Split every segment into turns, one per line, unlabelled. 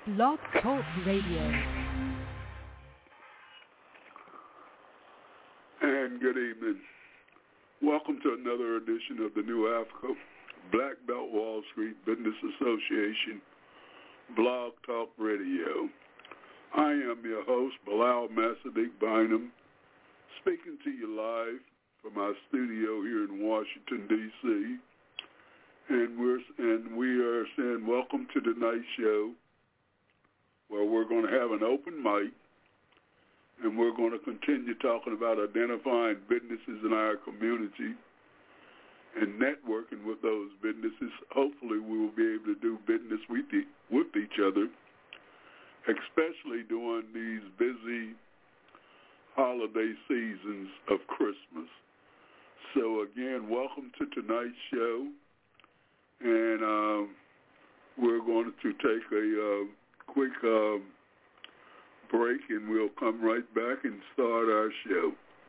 Blog Talk Radio.
And good evening. Welcome to another edition of the New Africa Black Belt Wall Street Business Association Blog Talk Radio. I am your host, Bilal Massadik Bynum, speaking to you live from our studio here in Washington, D.C. And we are saying welcome to tonight's show, where we're going to have an open mic, and we're going to continue talking about identifying businesses in our community and networking with those businesses. Hopefully we will be able to do business with each other, especially during these busy holiday seasons of Christmas. So again, welcome to tonight's show, and we're going to take a quick break, and we'll come right back and start our show.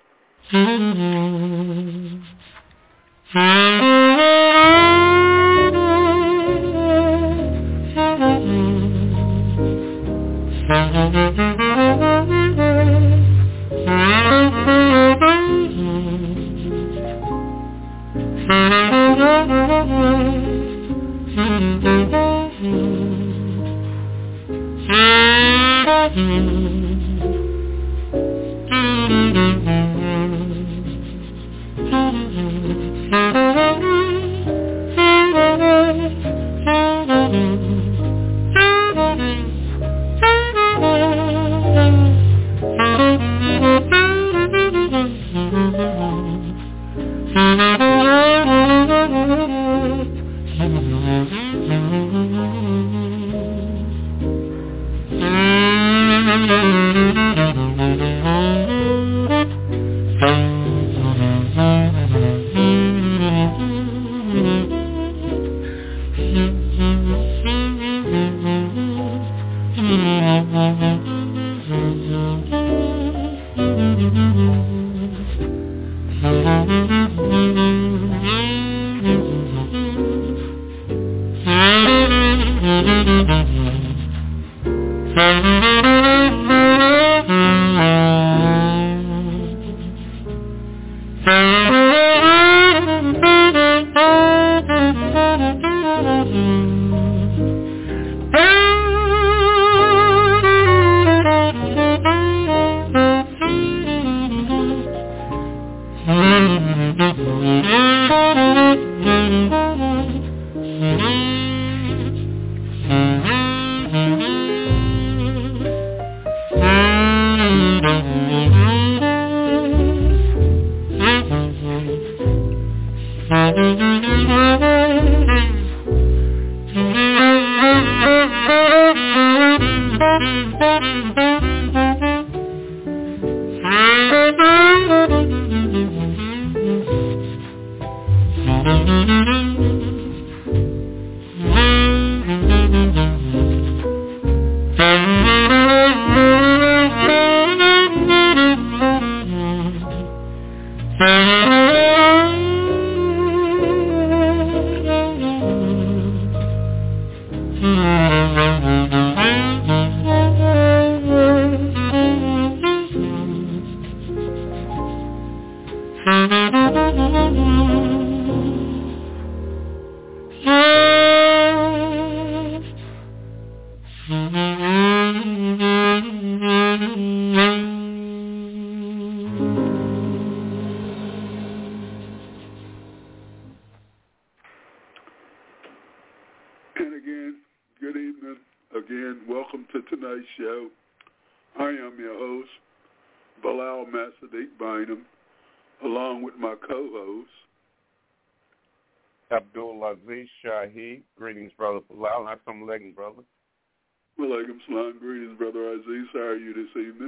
Greetings, brother Bilal. Assalamu alaikum, brother.
Walaikum salam. Greetings, brother Aziz. How are you this evening?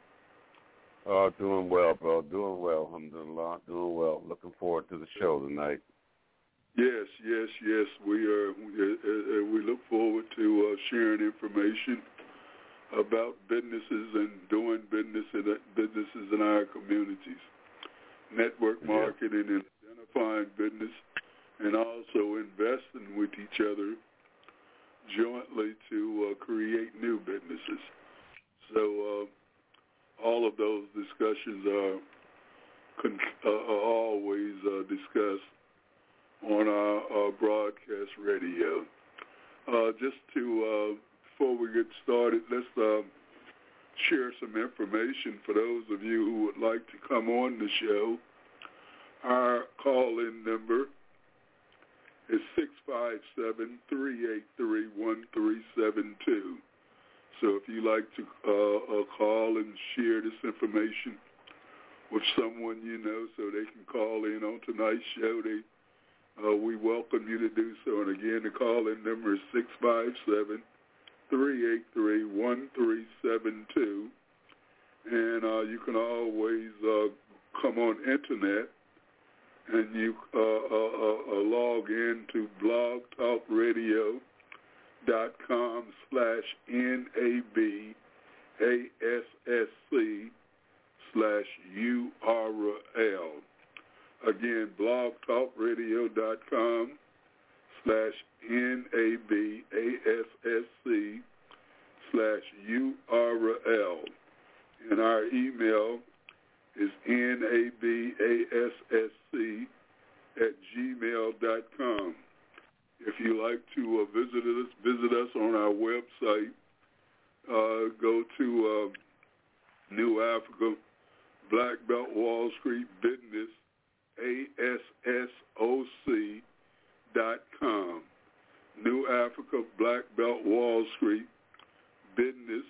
Doing well, bro. Doing well. Alhamdulillah. Doing well. Looking forward to the show tonight.
Yes. We are. We look forward to sharing information about businesses and doing businesses in our communities, network marketing, and identifying business, and also investing with each other jointly to create new businesses. So all of those discussions are always discussed on our broadcast radio. Just to, before we get started, let's share some information for those of you who would like to come on the show. Our call-in number is 657-383-1372. So if you like to call and share this information with someone you know so they can call in on tonight's show, we welcome you to do so. And again, the call-in number is 657-383-1372. And you can always come on internet and you log in to blogtalkradio.com/NABASSC/URL. Again, blogtalkradio.com/NABASSC/URL. And our email is nabassc@gmail.com. If you like to visit us on our website, go to New Africa Black Belt Wall Street Business, ASSOC.com. New Africa Black Belt Wall Street Business,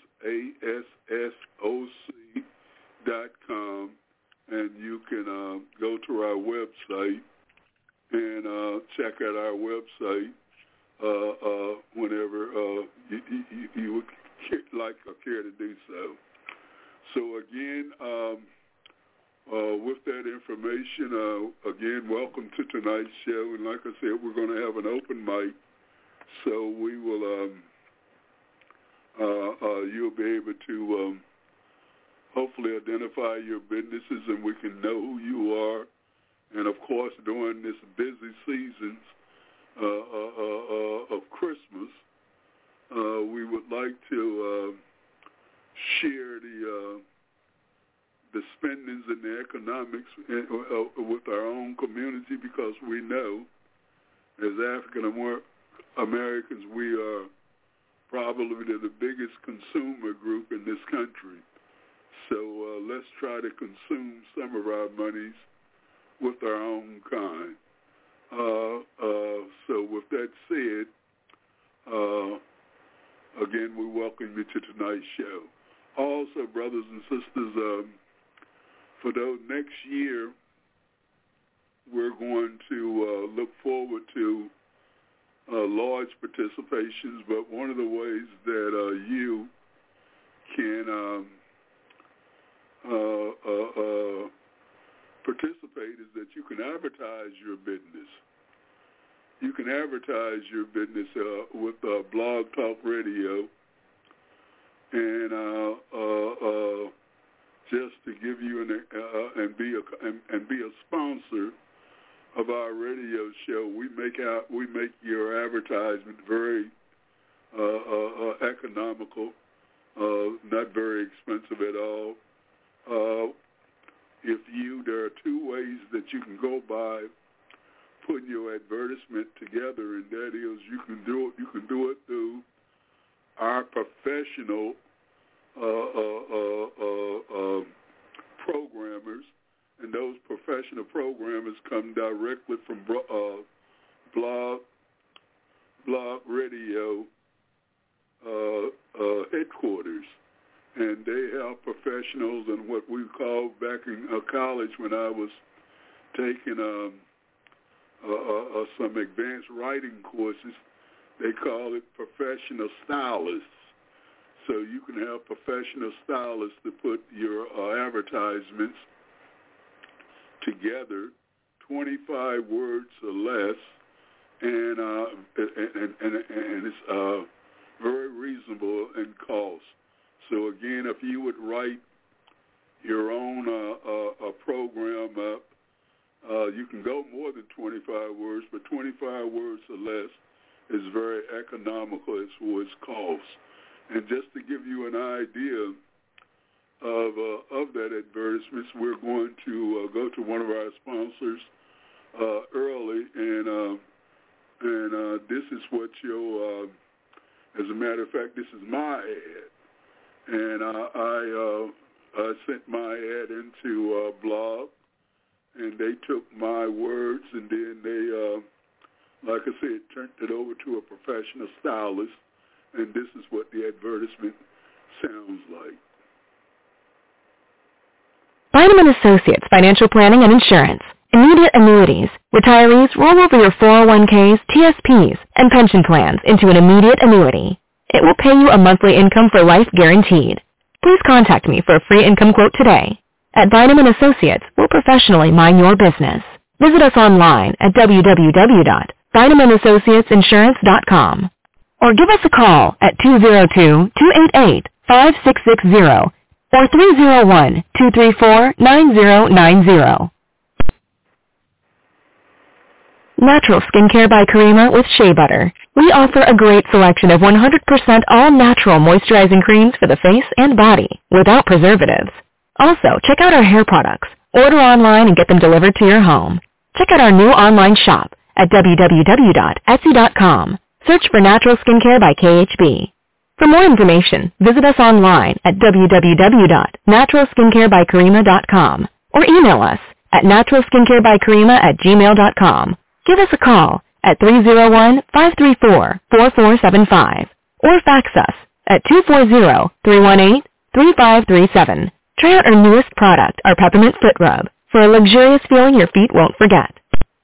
ASSOC.com. And you can go to our website and check out our website whenever you would like or care to do so. So again, with that information, again, welcome to tonight's show. And like I said, we're going to have an open mic, so we will, you'll be able to hopefully identify your businesses and we can know who you are. And, of course, during this busy season of Christmas, we would like to share the spendings and the economics with our own community, because we know as African Americans we are probably the biggest consumer group in this country. So let's try to consume some of our monies with our own kind. So with that said, again, we welcome you to tonight's show. Also, brothers and sisters, for the next year, we're going to look forward to large participations, but one of the ways that you can participate is that you can advertise your business. You can advertise your business with Blog Talk Radio, and just to give you and be a sponsor of our radio show, we make your advertisement very economical, not very expensive at all. There are two ways that you can go by putting your advertisement together, and that is you can do it through our professional programmers, and those professional programmers come directly from Blog Radio headquarters. And they have professionals in what we call back in college when I was taking some advanced writing courses, they call it professional stylists. So you can have professional stylists to put your advertisements together, 25 words or less, and it's very reasonable in cost. So again, if you would write your own program up, you can go more than 25 words, but 25 words or less is very economical as far as cost. And just to give you an idea of that advertisement, we're going to go to one of our sponsors early, and this is what your, as a matter of fact, this is my ad, and I sent my ad into a blog, and they took my words, and then they, like I said, turned it over to a professional stylist, and this is what the advertisement sounds like.
Bynum & Associates Financial Planning and Insurance. Immediate annuities. Retirees roll over your 401ks, TSPs, and pension plans into an immediate annuity. It will pay you a monthly income for life guaranteed. Please contact me for a free income quote today. At Bynum & Associates, we'll professionally mind your business. Visit us online at www.BynumAssociatesInsurance.com or give us a call at 202-288-5660 or 301-234-9090. Natural Skincare by Karima with Shea Butter. We offer a great selection of 100% all-natural moisturizing creams for the face and body without preservatives. Also, check out our hair products. Order online and get them delivered to your home. Check out our new online shop at www.etsy.com. Search for Natural Skincare by KHB. For more information, visit us online at www.naturalskincarebykarima.com or email us at naturalskincarebykarima@gmail.com. Give us a call at 301-534-4475 or fax us at 240-318-3537. Try out our newest product, our Peppermint Foot Rub, for a luxurious feeling your feet won't forget.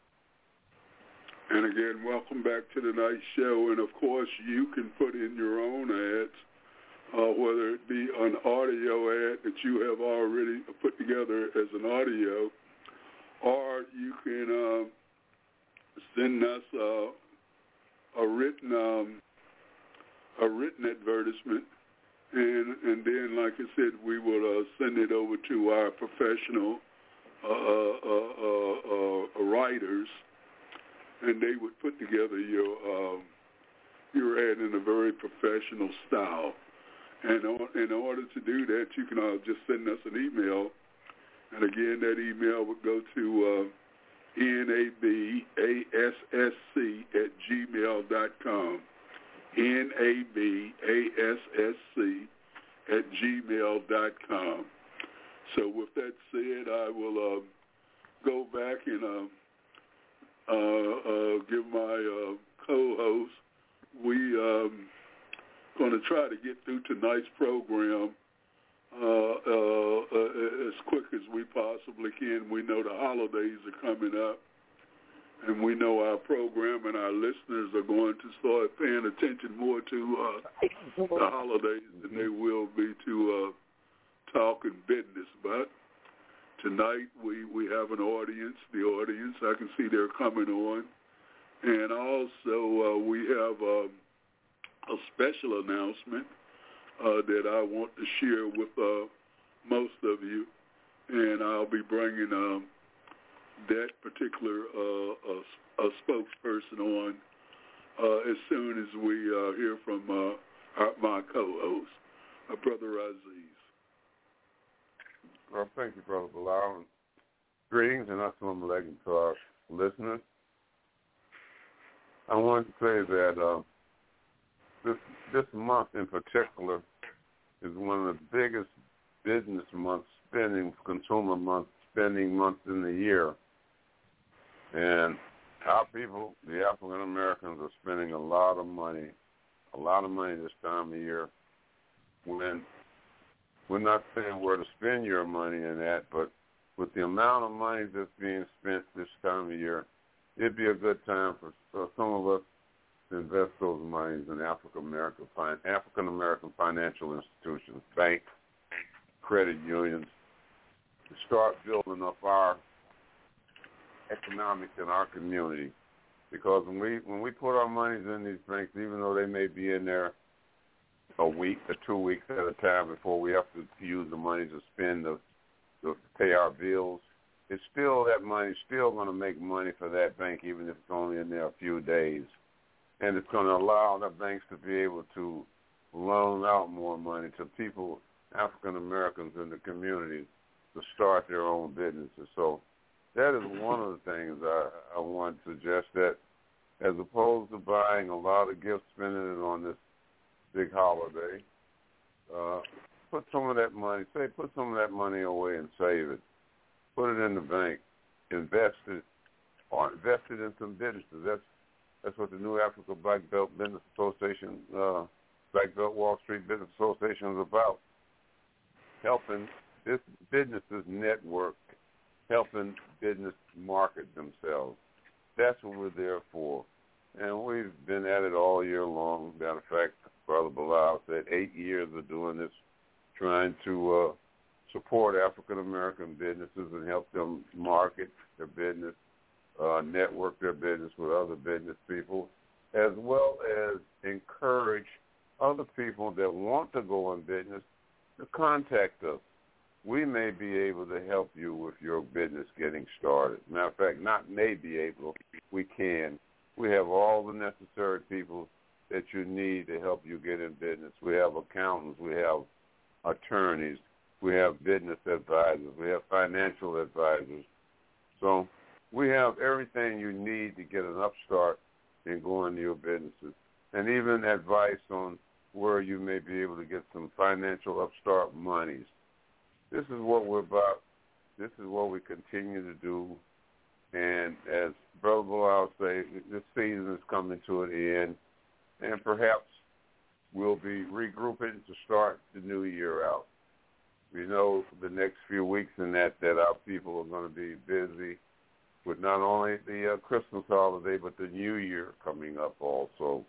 And again, welcome back to tonight's show. And, of course, you can put in your own ads, whether it be an audio ad that you have already put together as an audio, or you can send us a written advertisement, and then, like I said, we will send it over to our professional writers, and they would put together your ad in a very professional style. And in order to do that, you can just send us an email, and again, that email would go to nabassc@gmail.com. nabassc@gmail.com. So with that said, I will go back and give my co-host. We going to try to get through tonight's program as quick as we possibly can. We know the holidays are coming up, and we know our program and our listeners are going to start paying attention more to the holidays than they will be to talking business. But tonight we have an audience. The audience, I can see they're coming on. And also we have a special announcement that I want to share with most of you. And I'll be bringing that particular spokesperson on as soon as we hear from my co-host, Brother Aziz.
Well, thank you, Brother Bilal. Greetings and assalamu alaikum to our listeners. I want to say that this month in particular is one of the biggest business months, consumer months, spending months in the year. And our people, the African Americans, are spending a lot of money this time of year. When we're not saying where to spend your money in that, but with the amount of money that's being spent this time of year, it'd be a good time for some of us to invest those monies in African American financial institutions, banks, credit unions, to start building up our economics in our community. Because when we put our monies in these banks, even though they may be in there a week or 2 weeks at a time before we have to use the money to spend to pay our bills, it's still, that money's still going to make money for that bank, even if it's only in there a few days. and it's going to allow the banks to be able to loan out more money to people, African Americans in the community, to start their own businesses. So that is one of the things I want to suggest, that as opposed to buying a lot of gifts, spending it on this big holiday, put some of that money away and save it. Put it in the bank, invest it in some businesses. That's what the New Africa Black Belt Business Association, Black Belt Wall Street Business Association is about. Helping this businesses network, helping business market themselves. That's what we're there for. And we've been at it all year long. Matter of fact, Brother Bilal said 8 years of doing this, trying to support African American businesses and help them market their business, network their business with other business people, as well as encourage other people that want to go in business to contact us. We may be able to help you with your business getting started. Matter of fact, not may be able, we can. We have all the necessary people that you need to help you get in business. We have accountants, we have attorneys, we have business advisors, we have financial advisors. So we have everything you need to get an upstart in going to your businesses, and even advice on where you may be able to get some financial upstart monies. This is what we're about. This is what we continue to do. And as Brother Bilal say, this season is coming to an end, and perhaps we'll be regrouping to start the new year out. We know the next few weeks in that our people are going to be busy with not only the Christmas holiday, but the New Year coming up also.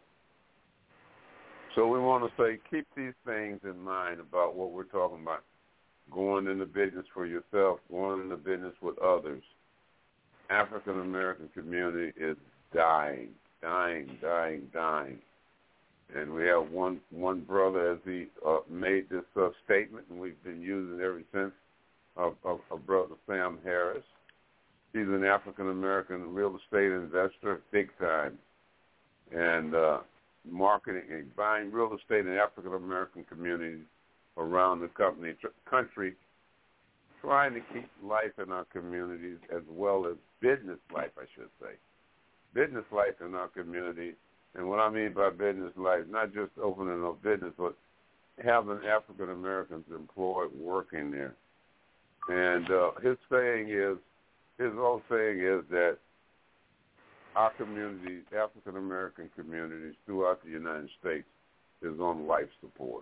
So we want to say, keep these things in mind about what we're talking about. Going into business for yourself, going into business with others. African American community is dying. And we have one brother, as he made this statement, and we've been using it ever since, of Brother Sam Harris. He's an African American real estate investor, big time, and marketing and buying real estate in African American communities around the country, trying to keep life in our communities as well as business life, I should say. Business life in our community. And what I mean by business life, not just opening a business, but having African Americans employed working there. And his whole saying is that our communities, African American communities throughout the United States, is on life supports.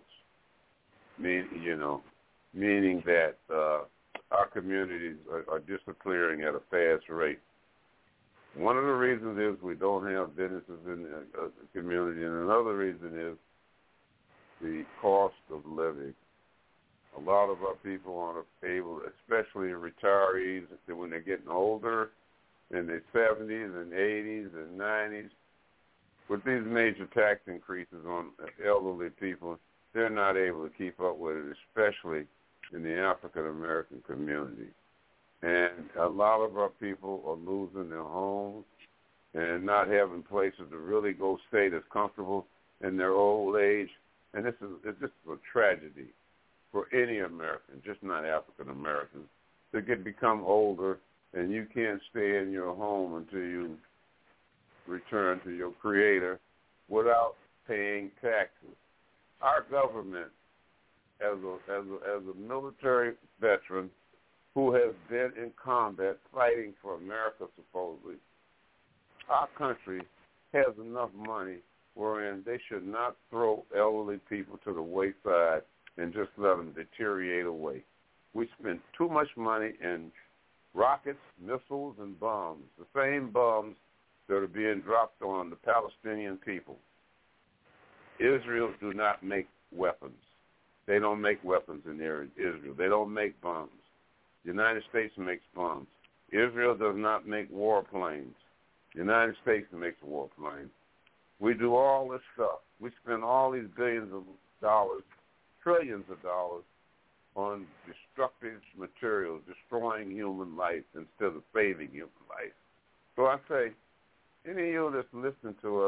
Meaning that our communities are disappearing at a fast rate. One of the reasons is we don't have businesses in the community, and another reason is the cost of living. A lot of our people aren't able, especially retirees, when they're getting older, in their 70s and 80s and 90s, with these major tax increases on elderly people, they're not able to keep up with it, especially in the African American community. And a lot of our people are losing their homes and not having places to really go stay that's comfortable in their old age. And it's just a tragedy for any American, just not African Americans, to become older and you can't stay in your home until you return to your Creator without paying taxes. Our government, as a military veteran who has been in combat fighting for America, supposedly, our country has enough money wherein they should not throw elderly people to the wayside and just let them deteriorate away. We spend too much money in rockets, missiles, and bombs, the same bombs that are being dropped on the Palestinian people. Israel do not make weapons. They don't make weapons in Israel. They don't make bombs. The United States makes bombs. Israel does not make warplanes. The United States makes warplanes. We do all this stuff. We spend all these billions of dollars, trillions of dollars, on destructive materials, destroying human life instead of saving human life. So I say, any of you that's listening to us,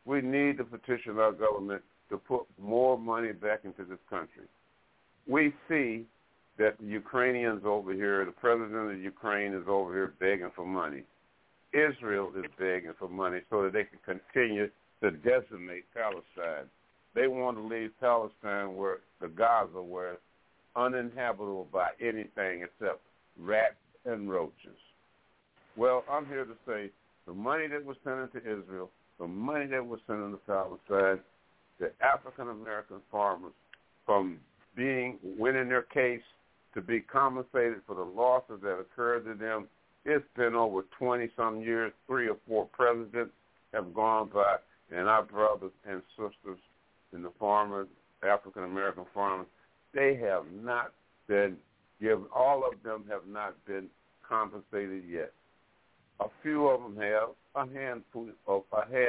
We need to petition our government to put more money back into this country. We see that the Ukrainians over here, the president of Ukraine is over here begging for money. Israel is begging for money so that they can continue to decimate Palestine. They want to leave Palestine where the Gaza, where it's uninhabitable by anything except rats and roaches. Well, I'm here to say the money that was sent into Israel, the money that was sent into Palestine, the African-American farmers from winning their case to be compensated for the losses that occurred to them. It's been over 20-some years. 3 or 4 presidents have gone by, and our brothers and sisters in the farmers, African-American farmers, they have not been given, all of them have not been compensated yet. A few of them have, a few of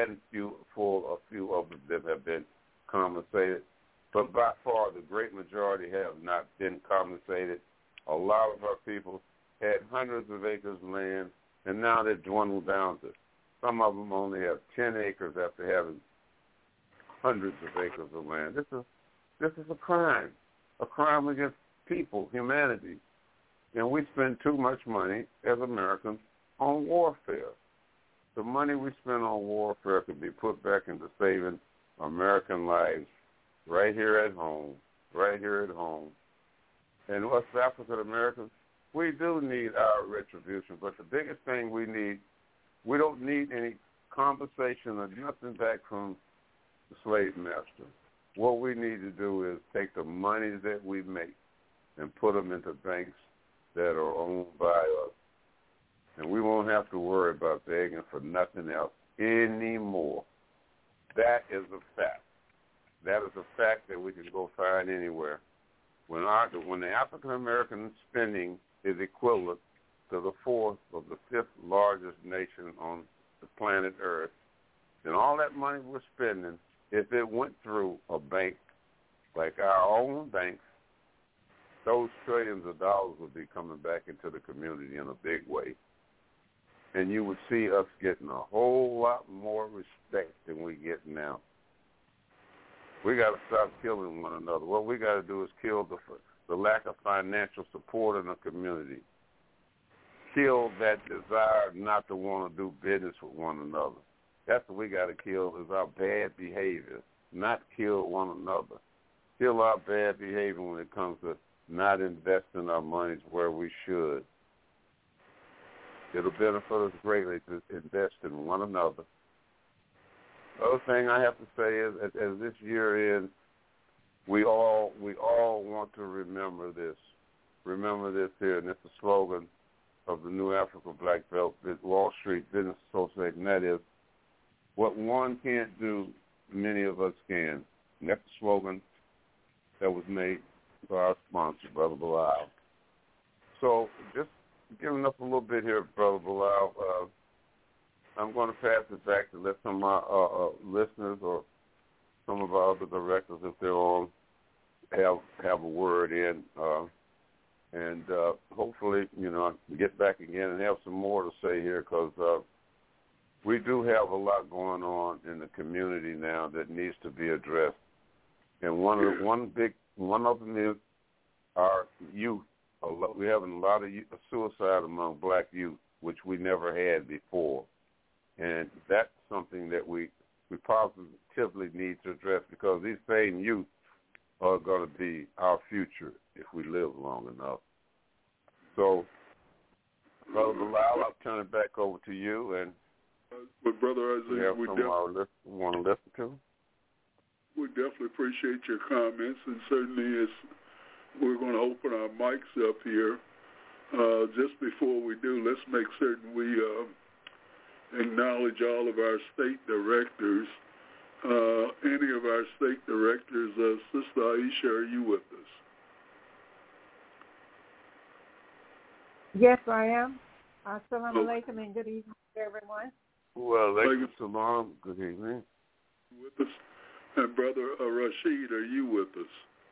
them have been compensated, but by far the great majority have not been compensated. A lot of our people had hundreds of acres of land, and now they're dwindled down to, some of them only have 10 acres after having hundreds of acres of land. This is a crime against people, humanity, and we spend too much money as Americans on warfare. The money we spend on warfare could be put back into saving American lives right here at home. And us African Americans, we do need our retribution, but the biggest thing we don't need any compensation or nothing back from the slave master. What we need to do is take the money that we make and put them into banks that are owned by us. And we won't have to worry about begging for nothing else anymore. That is a fact. That is a fact that we can go find anywhere. When the African-American spending is equivalent to the 4th or the 5th largest nation on the planet Earth, then all that money we're spending, if it went through a bank like our own banks, those trillions of dollars would be coming back into the community in a big way. And you would see us getting a whole lot more respect than we get now. We got to stop killing one another. What we got to do is kill the lack of financial support in the community. Kill that desire not to want to do business with one another. That's what we got to kill, is our bad behavior, not kill one another. Kill our bad behavior when it comes to not investing our monies where we should. It'll benefit us greatly to invest in one another. The other thing I have to say is, as this year ends, we all want to remember this. Remember this here, and it's the slogan of the New Africa Black Belt Wall Street Business Association. That is, what one can't do, many of us can. And that's the slogan that was made by our sponsor, Brother Bilal. So just giving up a little bit here, Brother Bilal. I'm going to pass it back to let some of our listeners or some of our other directors, if they're on, have a word in, and hopefully, get back again and have some more to say here, because we do have a lot going on in the community now that needs to be addressed. And one of them is our youth. We're having a lot of suicide among black youth, which we never had before. And that's something that we positively need to address, because these same youth are going to be our future if we live long enough. So, Brother Bilal, I'll turn it back over to you. And
but Brother Isaiah,
we want to listen to.
We definitely appreciate your comments, and certainly we're going to open our mics up here. Just before we do, let's make certain we acknowledge all of our state directors. Any of our state directors, Sister Aisha, are you with us?
Yes, I am. Assalamu alaikum and good evening to everyone.
Well, alaikum salam. Good evening.
With us. And Brother Rashid, are you with us?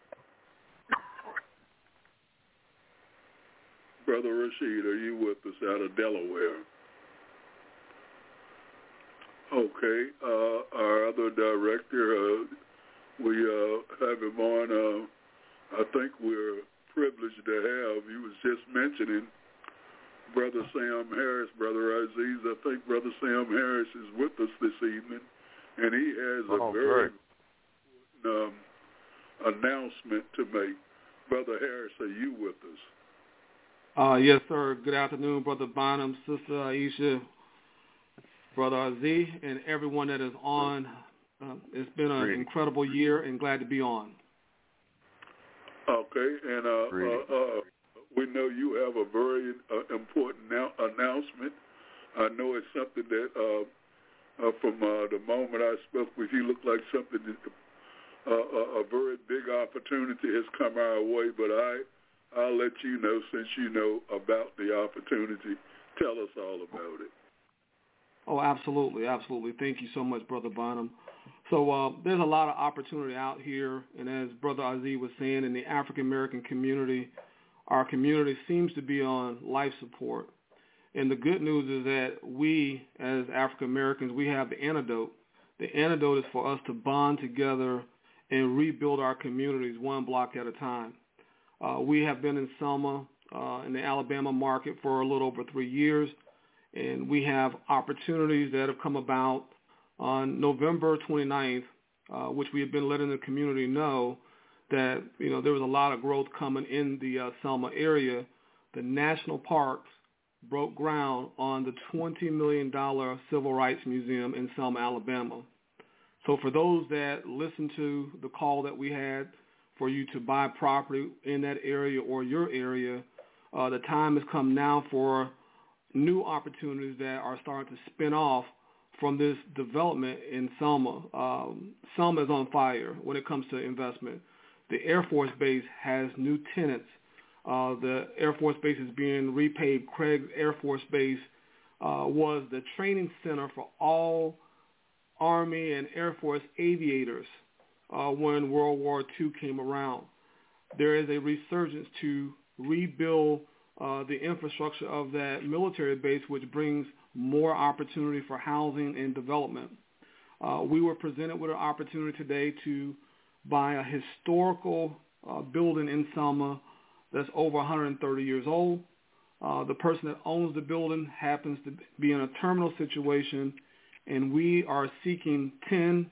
Brother Rashid, are you with us out of Delaware? Okay. Our other director, we have him on. I think we're privileged to have. He was just mentioning Brother Sam Harris, Brother Aziz. I think Brother Sam Harris is with us this evening, and he has a very announcement to make. Brother Harris, are you with us?
Yes, sir. Good afternoon, Brother Bonham, Sister Aisha, Brother Aziz, and everyone that is on. It's been an incredible year, and glad to be on.
Okay, and we know you have a very important announcement. I know it's something that from the moment I spoke with you looked like something that a very big opportunity has come our way, but I'll let you know, since you know about the opportunity. Tell us all about it.
Oh, absolutely, absolutely. Thank you so much, Brother Bonham. So there's a lot of opportunity out here, and as Brother Aziz was saying, in the African-American community, our community seems to be on life support. And the good news is that we, as African-Americans, we have the antidote. The antidote is for us to bond together and rebuild our communities one block at a time. We have been in Selma, in the Alabama market, for a little over 3 years, and we have opportunities that have come about on November 29th, which we have been letting the community know that, there was a lot of growth coming in the Selma area. The national parks broke ground on the $20 million Civil Rights Museum in Selma, Alabama. So for those that listened to the call that we had for you to buy property in that area or your area, the time has come now for new opportunities that are starting to spin off from this development in Selma. Selma is on fire when it comes to investment. The Air Force Base has new tenants. The Air Force Base is being repaid. Craig Air Force Base was the training center for all Army and Air Force aviators when World War II came around. There is a resurgence to rebuild the infrastructure of that military base, which brings more opportunity for housing and development. We were presented with an opportunity today to buy a historical building in Selma that's over 130 years old. The person that owns the building happens to be in a terminal situation, and we are seeking 10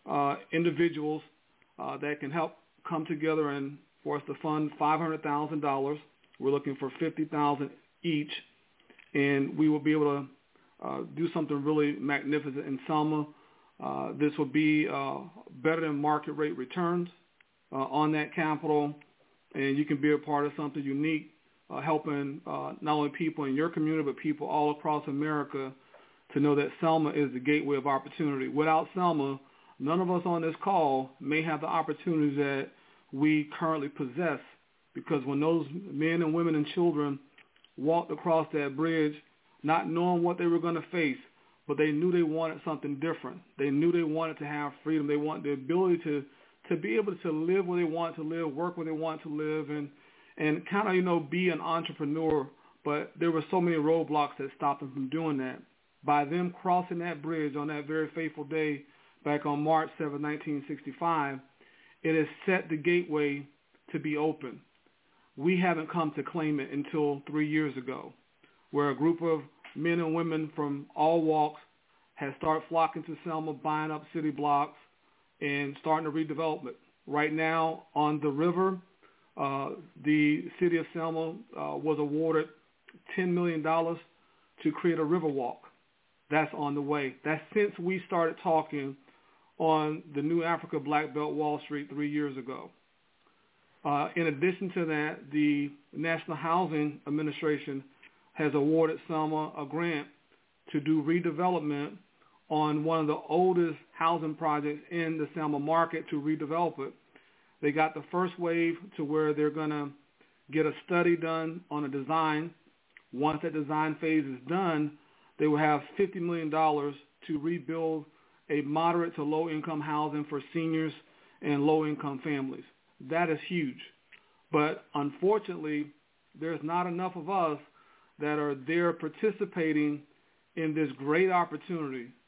individuals that can help come together and for us to fund $500,000. We're looking for $50,000 each, and we will be able to do something really magnificent in Selma. This will be better than market rate returns on that capital, and you can be a part of something unique, helping not only people in your community but people all across America to know that Selma is the gateway of opportunity. Without Selma, none of us on this call may have the opportunities that we currently possess, because when those men and women and children walked across that bridge not knowing what they were going to face, but they knew they wanted something different. They knew they wanted to have freedom. They wanted the ability to be able to live where they want to live, work where they want to live, and kind of, be an entrepreneur. But there were so many roadblocks that stopped them from doing that. By them crossing that bridge on that very fateful day back on March 7, 1965, it has set the gateway to be open. We haven't come to claim it until 3 years ago, where a group of men and women from all walks has started flocking to Selma, buying up city blocks, and starting to redevelop it. Right now on the river, the city of Selma was awarded $10 million to create a river walk. That's on the way. That's since we started talking on the New Africa Black Belt Wall Street 3 years ago. In addition to that, the National Housing Administration has awarded Selma a grant to do redevelopment on one of the oldest housing projects in the Selma market to redevelop it. They got the first wave to where they're going to get a study done on a design. Once that design phase is done, they will have $50 million to rebuild a moderate to low-income housing for seniors and low-income families. That is huge. But unfortunately, there's not enough of us that are there participating in this great opportunity.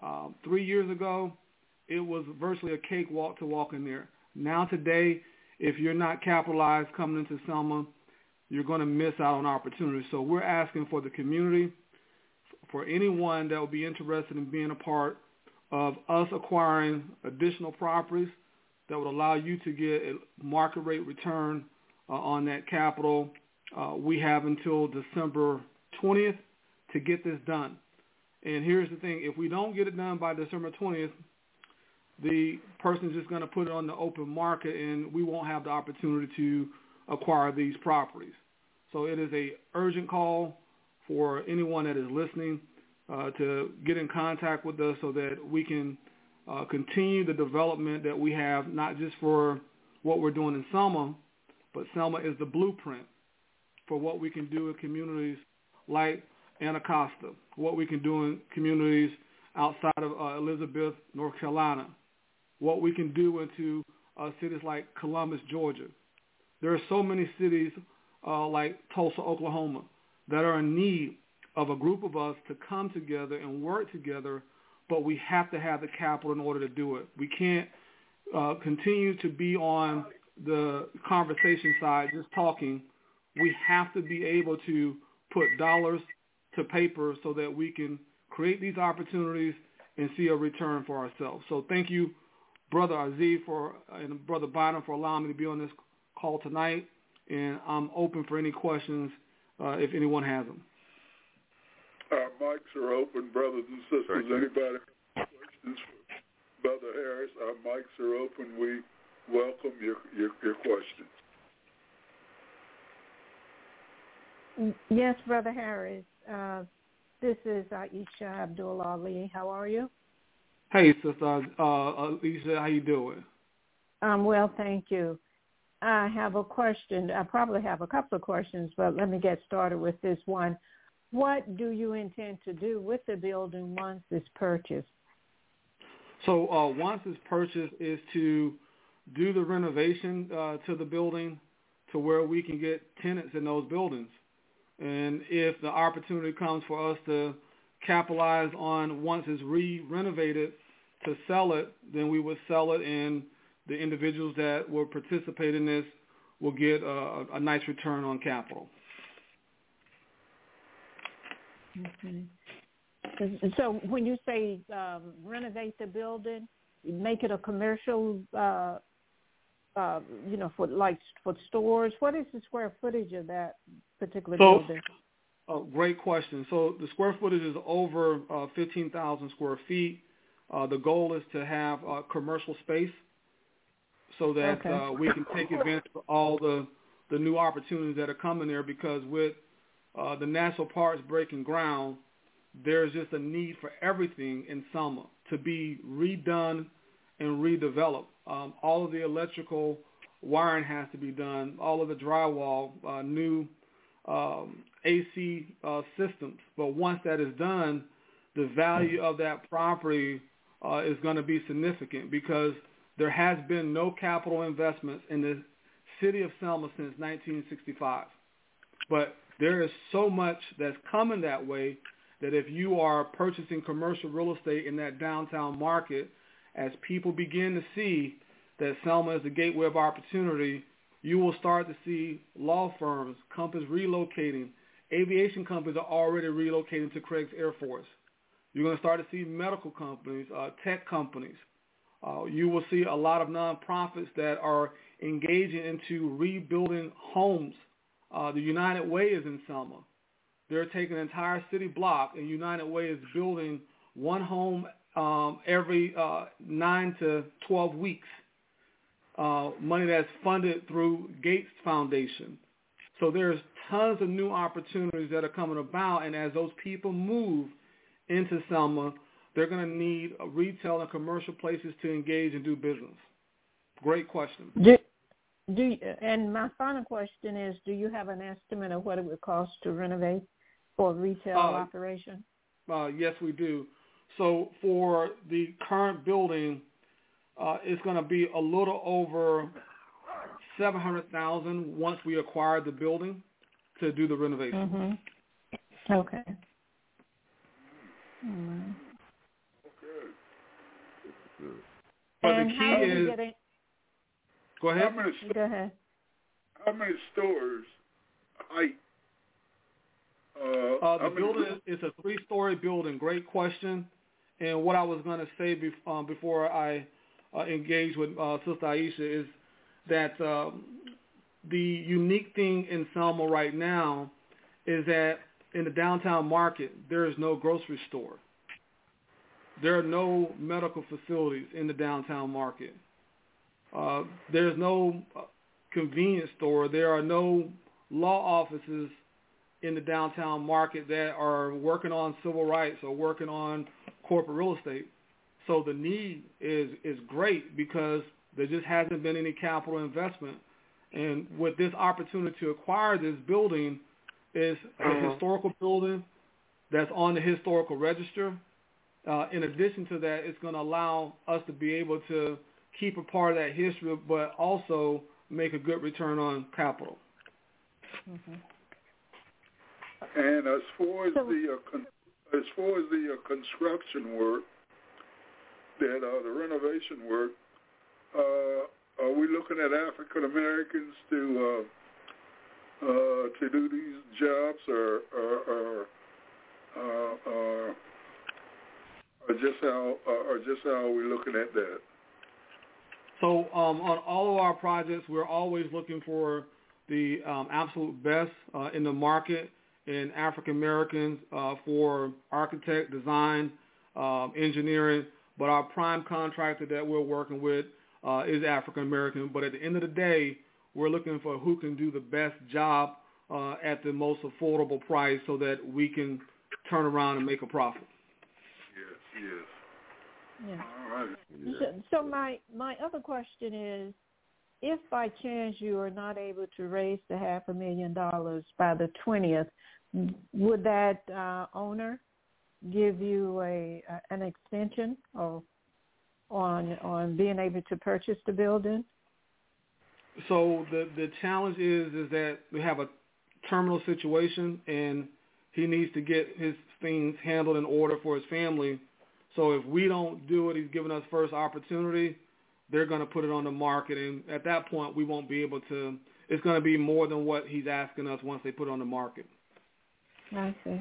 3 years ago, it was virtually a cakewalk to walk in there. Now today, if you're not capitalized coming into Selma, you're going to miss out on opportunities. So we're asking for the community, for anyone that will be interested in being a part of us acquiring additional properties that would allow you to get a market rate return on that capital. We have until December 20th to get this done. And here's the thing. If we don't get it done by December 20th, the person's just going to put it on the open market, and we won't have the opportunity to acquire these properties. So it is a urgent call for anyone that is listening to get in contact with us so that we can continue the development that we have, not just for what we're doing in Selma, but Selma is the blueprint for what we can do in communities like Anacostia, what we can do in communities outside of Elizabeth, North Carolina, what we can do into cities like Columbus, Georgia. There are so many cities like Tulsa, Oklahoma, that are in need of a group of us to come together and work together, but we have to have the capital in order to do it. We can't continue to be on the conversation side, just talking. We have to be able to put dollars to paper so that we can create these opportunities and see a return for ourselves. So thank you, Brother Aziz and Brother Bynum, for allowing me to be on this call tonight, and I'm open for any questions if anyone has them.
Our mics are open, brothers and sisters. Anybody have questions for Brother Harris? Our mics are open. We welcome your questions.
Yes, Brother Harris. This is Aisha Abdul Ali. How are you?
Hey, Sister Aisha, how you doing?
Well, thank you. I have a question. I probably have a couple of questions, but let me get started with this one. What do you intend to do with the building once it's purchased?
So once it's purchased is to do the renovation to the building to where we can get tenants in those buildings. And if the opportunity comes for us to capitalize on once it's renovated to sell it, then we would sell it, and the individuals that will participate in this will get a nice return on capital.
Okay. So when you say renovate the building, make it a commercial, for stores, what is the square footage of that particular building?
Great question. So the square footage is over 15,000 square feet. The goal is to have commercial space so that we can take advantage of all the new opportunities that are coming there, because with the national parks breaking ground, there's just a need for everything in Selma to be redone and redeveloped. All of the electrical wiring has to be done, all of the drywall, new AC systems. But once that is done, the value of that property is going to be significant, because there has been no capital investments in the city of Selma since 1965. But there is so much that's coming that way that if you are purchasing commercial real estate in that downtown market, as people begin to see that Selma is the gateway of opportunity, you will start to see law firms, companies relocating. Aviation companies are already relocating to Craig's Air Force. You're going to start to see medical companies, tech companies. You will see a lot of nonprofits that are engaging into rebuilding homes. The United Way is in Selma. They're taking an entire city block, and United Way is building one home every 9 to 12 weeks. Money that's funded through Gates Foundation. So there's tons of new opportunities that are coming about, and as those people move into Selma, they're going to need retail and commercial places to engage and do business. Great question.
And my final question is, do you have an estimate of what it would cost to renovate for retail operation?
Yes, we do. So for the current building, it's going to be a little over $700,000 once we acquire the building to do the renovation.
Mm-hmm. Okay. Mm-hmm.
Okay.
But
and
the key is. Go ahead.
Go ahead.
How many stores height?
The building is a 3-story building. Great question. And what I was going to say before I engage with Sister Aisha is that the unique thing in Selma right now is that in the downtown market, there is no grocery store. There are no medical facilities in the downtown market. There's no convenience store. There are no law offices in the downtown market that are working on civil rights or working on corporate real estate. So the need is great because there just hasn't been any capital investment. And with this opportunity to acquire this building, is a historical building that's on the historical register. In addition to that, it's going to allow us to be able to keep a part of that history, but also make a good return on capital.
Mm-hmm.
And as far as the construction work, that the renovation work, are we looking at African Americans to do these jobs, or just how are we looking at that?
So on all of our projects, we're always looking for the absolute best in the market in African Americans for architect, design, engineering. But our prime contractor that we're working with is African American. But at the end of the day, we're looking for who can do the best job at the most affordable price so that we can turn around and make a profit.
Yes.
Yeah.
All right.
So my other question is, if by chance you are not able to raise the $500,000 by the 20th, would that owner give you an extension on being able to purchase the building?
So the challenge is that we have a terminal situation, and he needs to get his things handled in order for his family. So if we don't do it, he's giving us first opportunity, they're going to put it on the market. And at that point, we won't be able to – it's going to be more than what he's asking us once they put it on the market.
I see.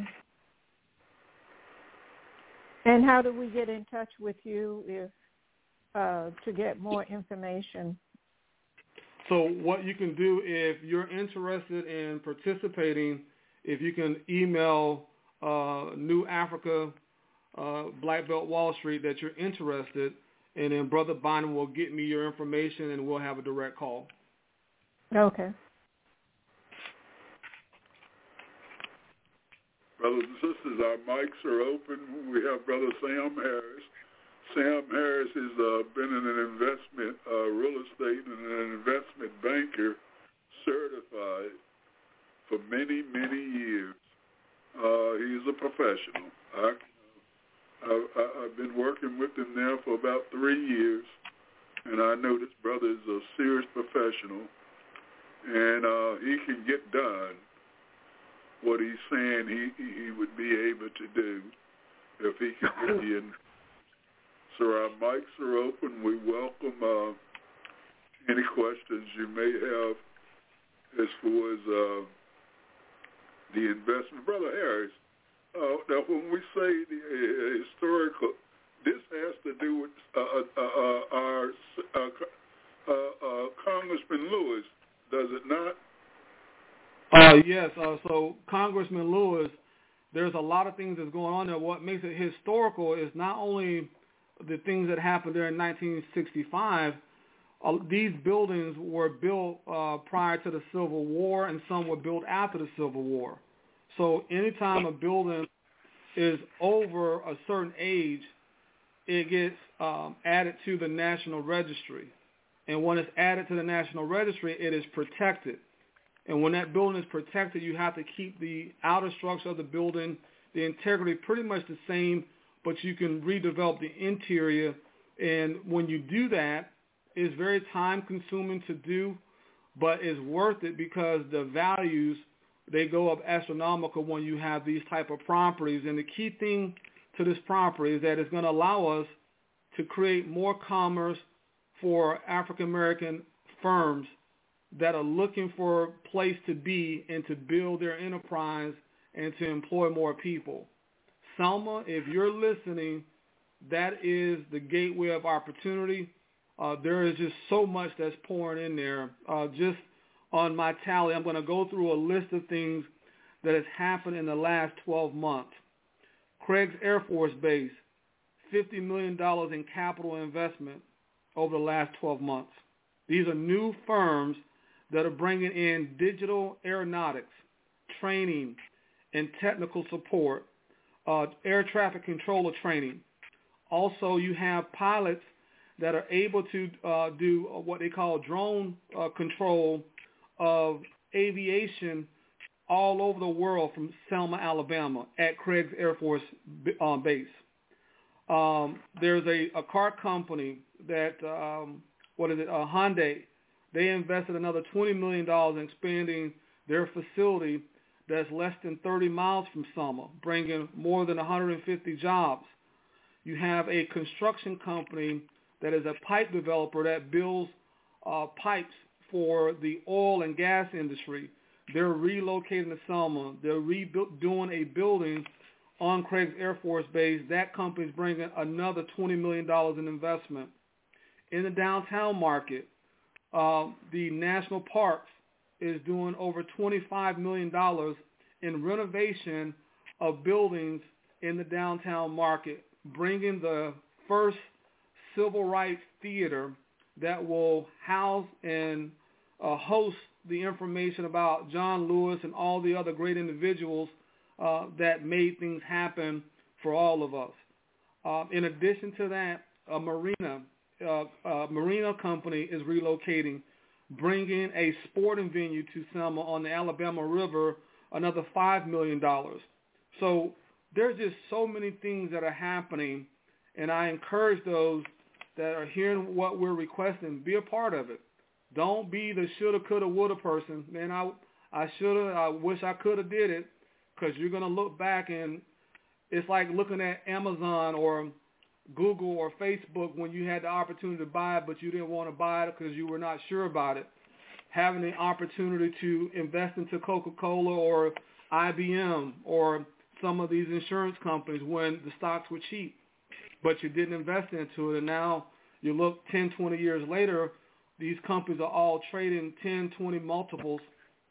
And how do we get in touch with you to get more information?
So what you can do, if you're interested in participating, if you can email New Africa Black Belt Wall Street that you're interested, and then Brother Bynum will get me your information and we'll have a direct call.
Okay.
Brothers and sisters, our mics are open. We have Brother Sam Harris. Sam Harris has been in an investment real estate and an investment banker certified for many, many years. He's a professional. I've been working with him now for about 3 years, and I know this brother is a serious professional, and he can get done what he's saying he would be able to do if he could get in. So our mics are open. We welcome any questions you may have as far as the investment. Brother Harris, now when we say the historical, this has to do with our Congressman Lewis, does it not?
Yes. So Congressman Lewis, there's a lot of things that's going on there. What makes it historical is not only the things that happened there in 1965. These buildings were built prior to the Civil War, and some were built after the Civil War. So anytime a building is over a certain age, it gets added to the National Registry. And when it's added to the National Registry, it is protected. And when that building is protected, you have to keep the outer structure of the building, the integrity pretty much the same, but you can redevelop the interior. And when you do that, it's very time-consuming to do, but it's worth it because the values, they go up astronomical when you have these type of properties. And the key thing to this property is that it's going to allow us to create more commerce, for African American firms that are looking for a place to be and to build their enterprise and to employ more people. Selma, if you're listening, that is the gateway of opportunity. There is just so much that's pouring in there. Just on my tally, I'm going to go through a list of things that has happened in the last 12 months. Craig's Air Force Base, $50 million in capital investment over the last 12 months. These are new firms that are bringing in digital aeronautics, training, and technical support, air traffic controller training. Also, you have pilots that are able to do what they call drone control of aviation all over the world from Selma, Alabama, at Craig's Air Force Base. There's a car company that, Hyundai. They invested another $20 million in expanding their facility that's less than 30 miles from Selma, bringing more than 150 jobs. You have a construction company that is a pipe developer that builds pipes for the oil and gas industry. They're relocating to Selma. They're doing a building on Craig's Air Force Base. That company's bringing another $20 million in investment. In the downtown market, the National Parks is doing over $25 million in renovation of buildings in the downtown market, bringing the first civil rights theater that will house and host the information about John Lewis and all the other great individuals that made things happen for all of us. In addition to that, a marina company is relocating, bringing a sporting venue to Selma on the Alabama River, another $5 million. So there's just so many things that are happening, and I encourage those that are hearing what we're requesting, be a part of it. Don't be the shoulda, coulda, woulda person. Man, I shoulda, I wish I coulda did it, because you're going to look back and it's like looking at Amazon or Google or Facebook when you had the opportunity to buy it, but you didn't want to buy it because you were not sure about it. Having the opportunity to invest into Coca-Cola or IBM or some of these insurance companies when the stocks were cheap, but you didn't invest into it. And now you look 10, 20 years later, these companies are all trading 10, 20 multiples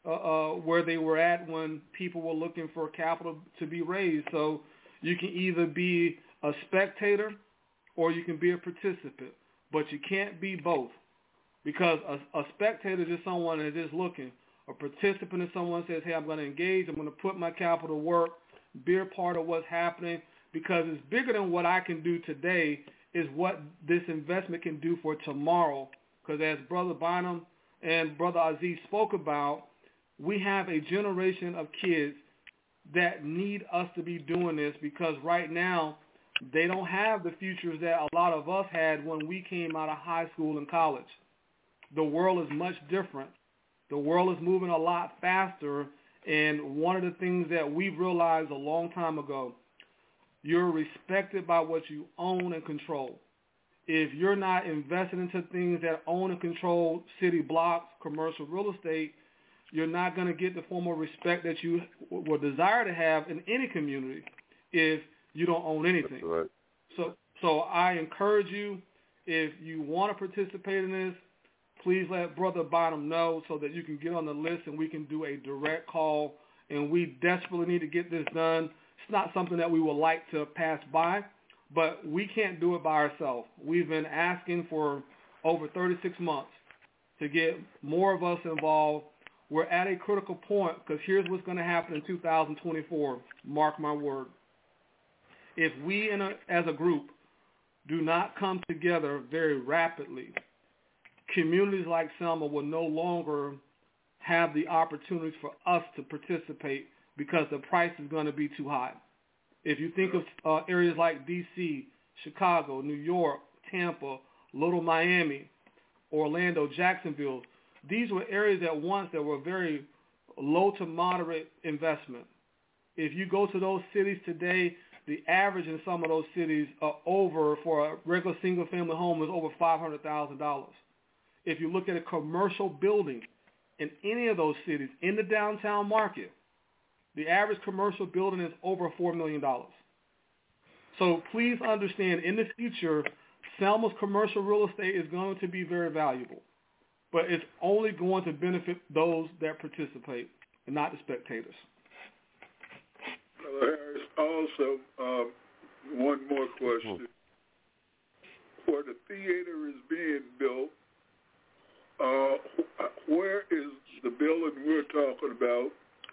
where they were at when people were looking for capital to be raised. So you can either be a spectator or you can be a participant, but you can't be both, because a spectator is just someone that's just looking. A participant is someone who says, hey, I'm going to engage, I'm going to put my capital to work, be a part of what's happening, because it's bigger than what I can do today is what this investment can do for tomorrow. Because as Brother Bynum and Brother Aziz spoke about, we have a generation of kids that need us to be doing this, because right now they don't have the futures that a lot of us had when we came out of high school and college. The world is much different. The world is moving a lot faster, and one of the things that we realized a long time ago, you're respected by what you own and control. If you're not invested into things that own and control city blocks, commercial real estate, you're not going to get the form of respect that you would desire to have in any community if you don't own anything.
That's right.
So I encourage you, if you want to participate in this, please let Brother Bynum know so that you can get on the list and we can do a direct call. And we desperately need to get this done. It's not something that we would like to pass by, but we can't do it by ourselves. We've been asking for over 36 months to get more of us involved. We're at a critical point, because here's what's going to happen in 2024. Mark my word. If we as a group do not come together very rapidly, communities like Selma will no longer have the opportunities for us to participate, because the price is going to be too high. If you think of areas like D.C., Chicago, New York, Tampa, Little Miami, Orlando, Jacksonville, these were areas at once that were very low to moderate investment. If you go to those cities today, the average in some of those cities are over, for a regular single-family home, is over $500,000. If you look at a commercial building in any of those cities in the downtown market, the average commercial building is over $4 million. So please understand, in the future, Selma's commercial real estate is going to be very valuable, but it's only going to benefit those that participate and not the spectators.
Harris, also, one more question. Where the theater is being built, where is the building we're talking about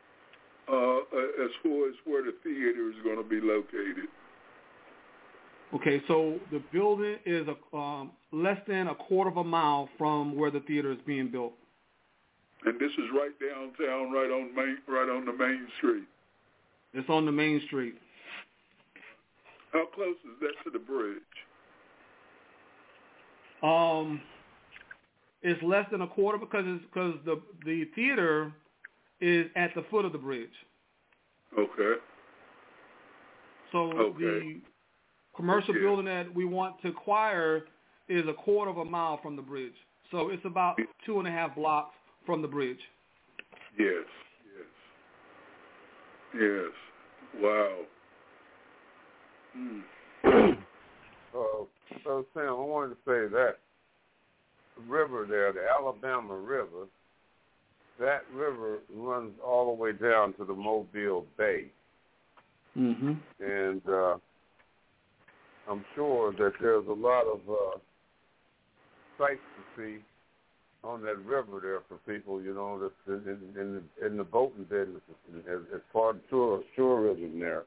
as far as where the theater is going to be located?
Okay, so the building is less than a quarter of a mile from where the theater is being built.
And this is right downtown, right on the main street.
It's on the main street.
How close is that to the bridge?
It's less than a quarter because the theater is at the foot of the bridge.
Okay.
So the commercial building that we want to acquire is a quarter of a mile from the bridge. So it's about 2.5 blocks from the bridge.
Yes. Wow.
So Sam, I wanted to say that river there, the Alabama River, that river runs all the way down to the Mobile Bay.
Mm-hmm.
And I'm sure that there's a lot of sights to see on that river there for people, that's in the boating business as part of tourism there.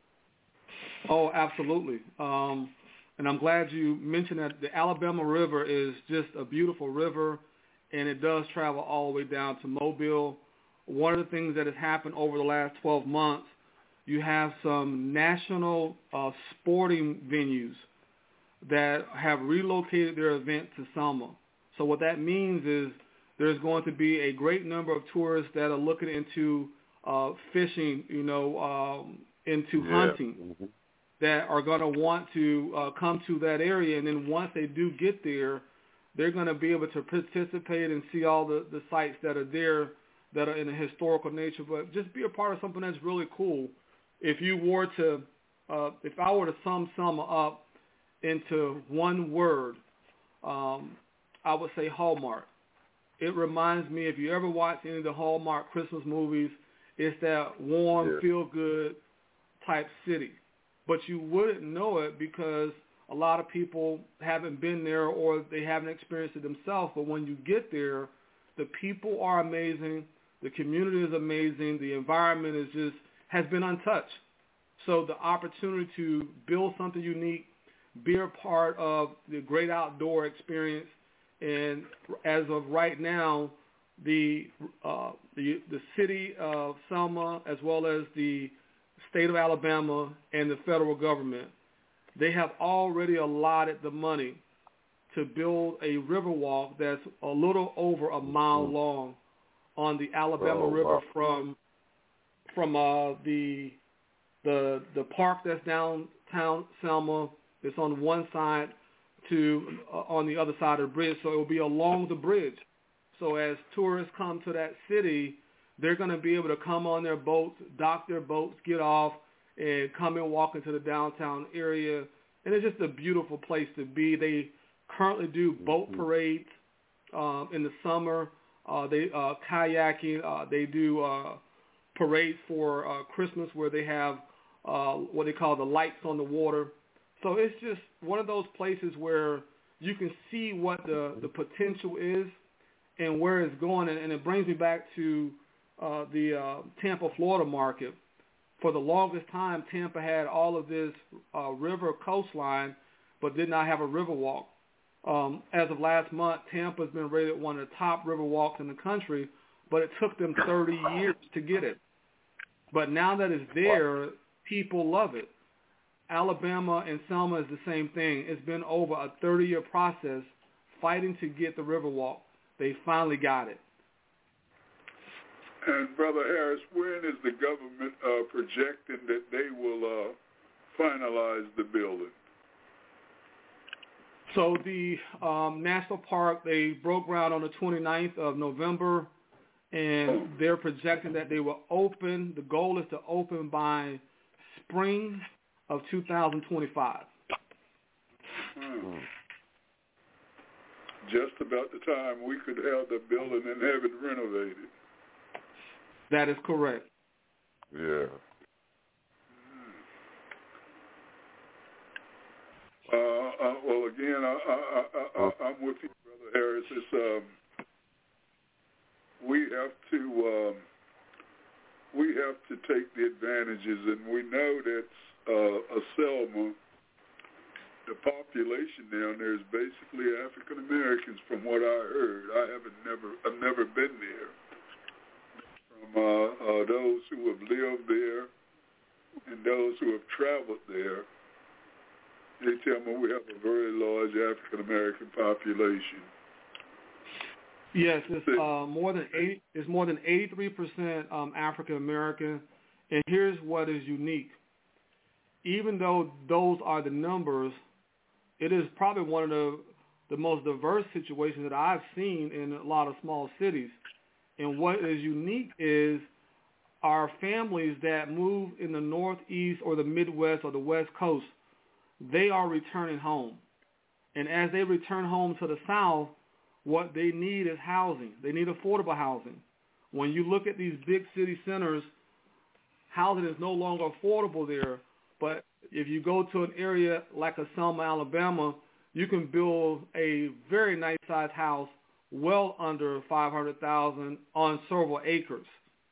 Oh, absolutely. And I'm glad you mentioned that. The Alabama River is just a beautiful river, and it does travel all the way down to Mobile. One of the things that has happened over the last 12 months, you have some national sporting venues that have relocated their event to Selma. So what that means is there's going to be a great number of tourists that are looking into fishing, into hunting,
mm-hmm.
that are going to want to come to that area. And then once they do get there, they're going to be able to participate and see all the sites that are there that are in a historical nature. But just be a part of something that's really cool. If you were to, if I were to sum Selma up into one word, I would say Hallmark. It reminds me, if you ever watch any of the Hallmark Christmas movies, it's that warm, feel-good type city. But you wouldn't know it because a lot of people haven't been there or they haven't experienced it themselves. But when you get there, the people are amazing, the community is amazing, the environment has been untouched. So the opportunity to build something unique, be a part of the great outdoor experience, and as of right now, the city of Selma, as well as the state of Alabama and the federal government, they have already allotted the money to build a river walk that's a little over a mile long on the Alabama River from the park that's downtown Selma. It's on one side to on the other side of the bridge, so it will be along the bridge. So as tourists come to that city, they're going to be able to come on their boats, dock their boats, get off, and come and walk into the downtown area. And it's just a beautiful place to be. They currently do boat parades in the summer. They kayaking. They do parades for Christmas where they have what they call the lights on the water. So it's just one of those places where you can see what the potential is and where it's going. And it brings me back to the Tampa, Florida market. For the longest time, Tampa had all of this river coastline but did not have a river walk. As of last month, Tampa has been rated one of the top river walks in the country, but it took them 30 years to get it. But now that it's there, people love it. Alabama and Selma is the same thing. It's been over a 30-year process fighting to get the Riverwalk. They finally got it.
And Brother Harris, when is the government projecting that they will finalize the building?
So the national park, they broke ground on the 29th of November, and they're projecting that they will open. The goal is to open by spring of 2025.
Just about the time we could have the building and have it renovated.
That is correct.
Yeah.
Well, again, I'm with you, Brother Harris. It's, we have to take the advantages, and we know that Selma, the population down there is basically African Americans, from what I heard. I've never been there. From those who have lived there and those who have traveled there, they tell me we have a very large African American population.
Yes, it's more than 83% African American, and here's what is unique. Even though those are the numbers, it is probably one of the most diverse situations that I've seen in a lot of small cities. And what is unique is our families that move in the Northeast or the Midwest or the West Coast, they are returning home. And as they return home to the South, what they need is housing. They need affordable housing. When you look at these big city centers, housing is no longer affordable there. But if you go to an area like a Selma, Alabama, you can build a very nice-sized house well under $500,000 on several acres.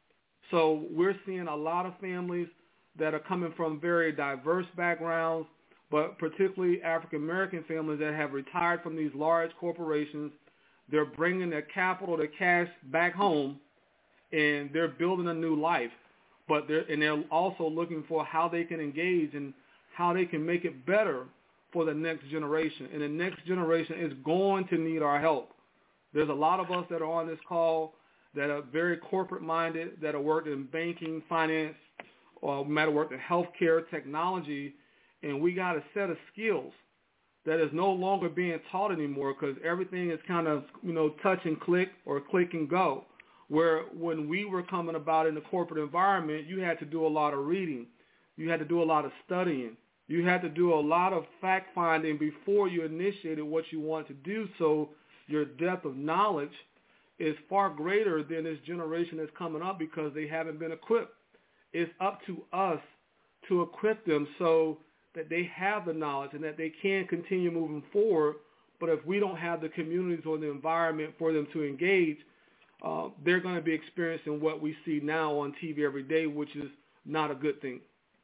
So we're seeing a lot of families that are coming from very diverse backgrounds, but particularly African-American families that have retired from these large corporations. They're bringing their capital, their cash back home, and they're building a new life. But they're also looking for how they can engage and how they can make it better for the next generation. And the next generation is going to need our help. There's a lot of us that are on this call that are very corporate-minded, that have worked in banking, finance, or might have worked in healthcare, technology, and we got a set of skills that is no longer being taught anymore because everything is kind of, touch and click or click and go. Where when we were coming about in the corporate environment, you had to do a lot of reading. You had to do a lot of studying. You had to do a lot of fact-finding before you initiated what you wanted to do, so your depth of knowledge is far greater than this generation that's coming up because they haven't been equipped. It's up to us to equip them so that they have the knowledge and that they can continue moving forward. But if we don't have the communities or the environment for them to engage, they're going to be experiencing what we see now on TV every day, which is not a good thing.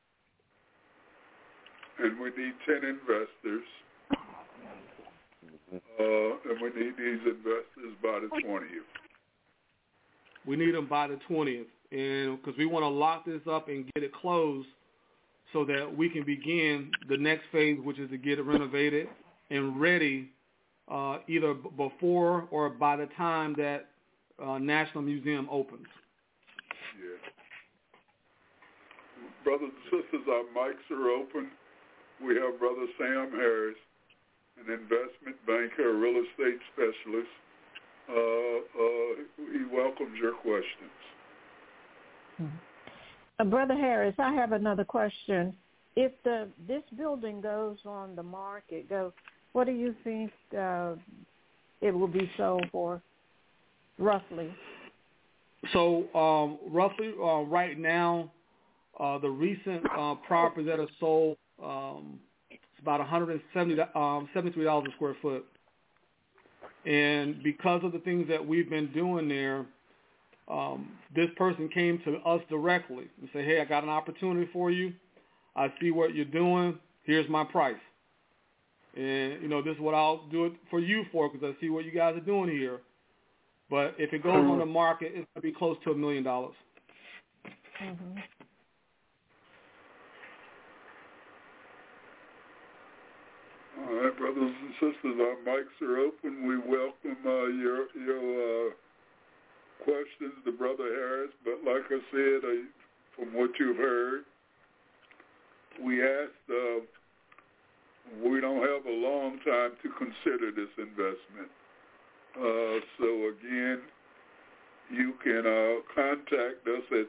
And we need 10 investors. And we need these investors by the 20th.
We need them by the 20th, and because we want to lock this up and get it closed so that we can begin the next phase, which is to get it renovated and ready either before or by the time that National Museum opens.
Yeah. Brothers and sisters, our mics are open. We have Brother Sam Harris, an investment banker, a real estate specialist. He welcomes your questions.
Brother Harris, I have another question. If this building goes on the market, what do you think it will be sold for, roughly? So
roughly right now, the recent properties that are sold, it's about $173 a square foot. And because of the things that we've been doing there, this person came to us directly and said, hey, I got an opportunity for you. I see what you're doing. Here's my price. And, this is what I'll do it for you for because I see what you guys are doing here. But if it goes on the market, it's going to be close to $1 million. Mm-hmm.
All right, brothers and sisters, our mics are open. We welcome your questions to Brother Harris. But like I said, from what you've heard, we asked, we don't have a long time to consider this investment. So again, you can contact us at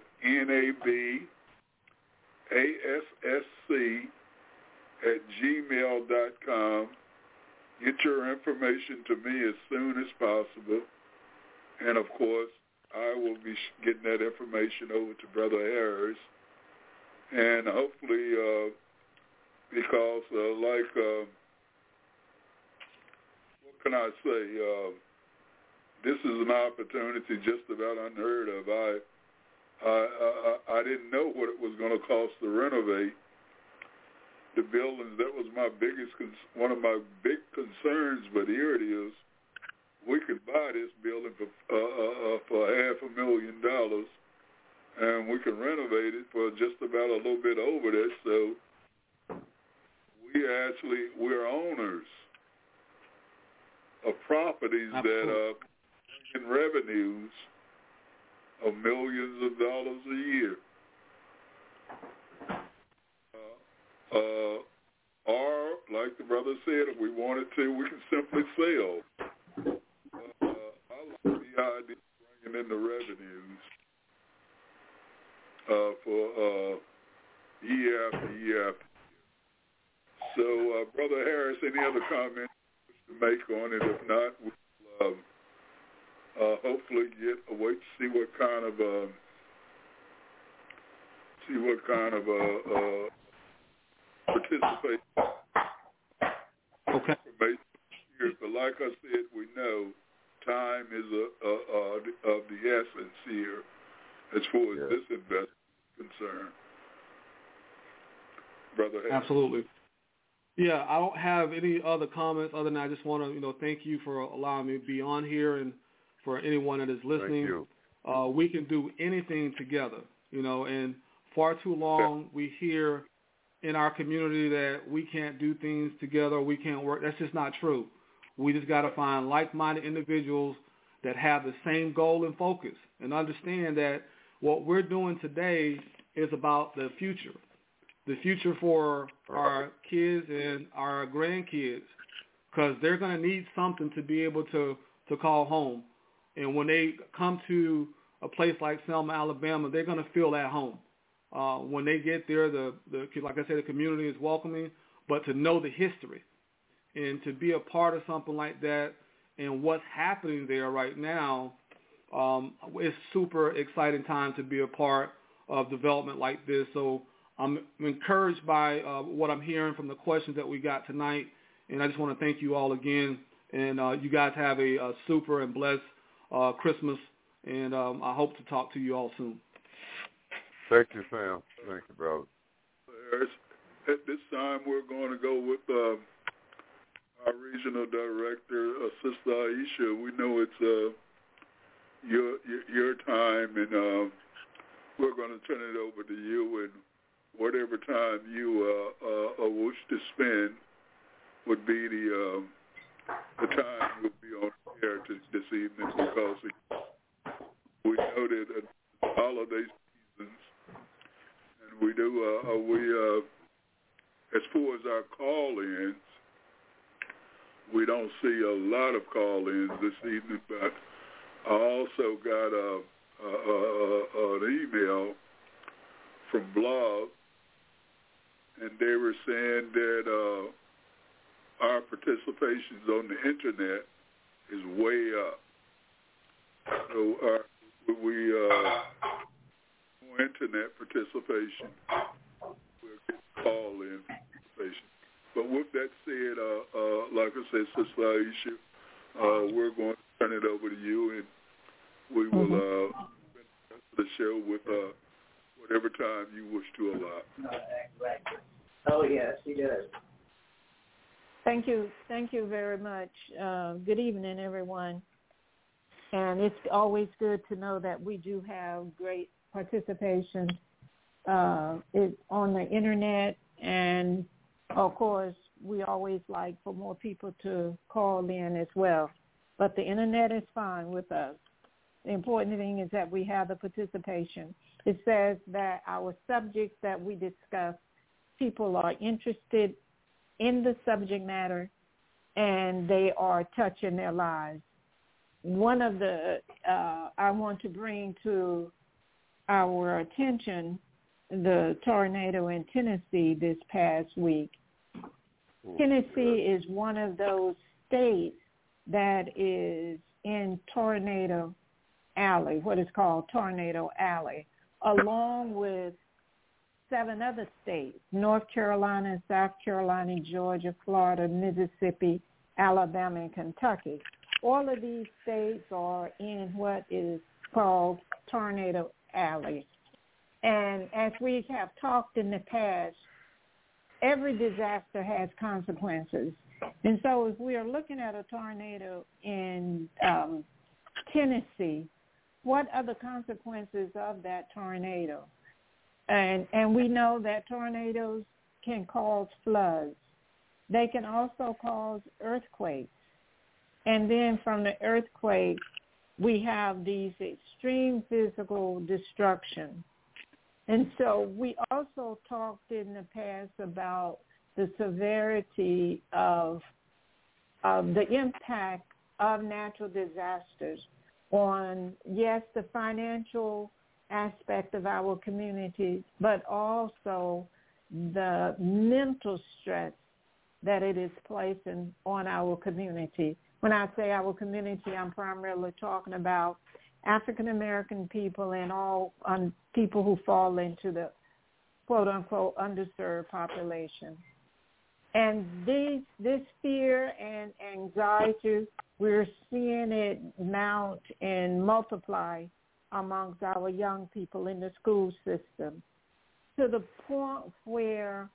nabassc@gmail.com. Get your information to me as soon as possible. And, of course, I will be getting that information over to Brother Harris. And hopefully, because what can I say? This is an opportunity just about unheard of. I didn't know what it was going to cost to renovate the buildings. That was one of my big concerns. But here it is. We could buy this building for $500,000, and we can renovate it for just about a little bit over that. So we're owners of properties that are bringing revenues of millions of dollars a year. Or, like the brother said, if we wanted to, we can simply sell. I like the idea of bringing in the revenues for year after year after year. So, Brother Harris, any other comments to make on it? If not, we'll hopefully wait to see what kind of participation.
Okay.
But like I said, we know time is of the essence here as far as this investment is concerned. Brother Harris.
Absolutely. Yeah, I don't have any other comments other than I just want to, thank you for allowing me to be on here, and for anyone that is listening.
Thank
you. We can do anything together, and far too long we hear in our community that we can't do things together, we can't work. That's just not true. We just got to find like-minded individuals that have the same goal and focus, and understand that what we're doing today is about the future for our kids and our grandkids, because they're going to need something to be able to call home. And when they come to a place like Selma, Alabama, they're going to feel at home. When they get there, like I said, the community is welcoming, but to know the history and to be a part of something like that and what's happening there right now, it's super exciting time to be a part of development like this. So I'm encouraged by what I'm hearing from the questions that we got tonight, and I just want to thank you all again. And you guys have a super and blessed Christmas, and I hope to talk to you all soon.
Thank you, Sam. Thank you, brother.
At this time, we're going to go with our regional director, Sister Aisha. We know it's your time, and we're going to turn it over to you, and whatever time you wish to spend would be the time you'll be on air this evening, because we know that holiday seasons, and we do as far as our call-ins, we don't see a lot of call-ins this evening, but I also got an email from Blog, and they were saying that our participations on the internet is way up. So more internet participation, we'll get call-in participation. But with that said, like I said, Sister Aisha, we're going to turn it over to you, and we will finish the show with whatever time you wish to allot.
Oh, yes, he does. Thank you very much. Good evening, everyone. And it's always good to know that we do have great participation on the internet, and of course, we always like for more people to call in as well. But the internet is fine with us. The important thing is that we have the participation. It says that our subjects that we discuss people are interested in the subject matter and they are touching their lives. One of the, I want to bring to our attention the tornado in Tennessee this past week. Tennessee is one of those states that is in Tornado Alley, what is called Tornado Alley, along with 7 other states, North Carolina, South Carolina, Georgia, Florida, Mississippi, Alabama, and Kentucky. All of these states are in what is called Tornado Alley. And as we have talked in the past, every disaster has consequences. And so if we are looking at a tornado in Tennessee, what are the consequences of that tornado? And we know that tornadoes can cause floods. They can also cause earthquakes. And then from the earthquake, we have these extreme physical destruction. And so we also talked in the past about the severity of the impact of natural disasters on, yes, the financial aspect of our community, but also the mental stress that it is placing on our community. When I say our community, I'm primarily talking about African-American people and all people who fall into the quote-unquote underserved population. And this fear and anxiety, we're seeing it mount and multiply amongst our young people in the school system to the point where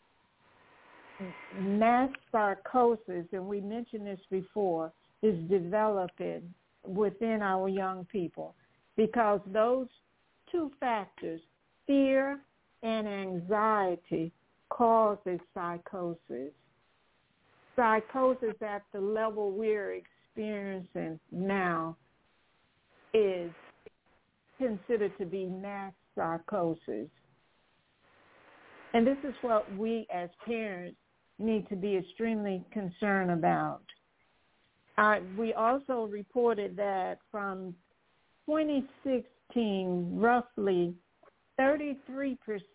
mass psychosis, and we mentioned this before, is developing within our young people because those 2 factors, fear and anxiety, causes psychosis. Psychosis at the level we're experiencing now is considered to be mass psychosis. And this is what we as parents need to be extremely concerned about. We also reported that from 2016, roughly 33%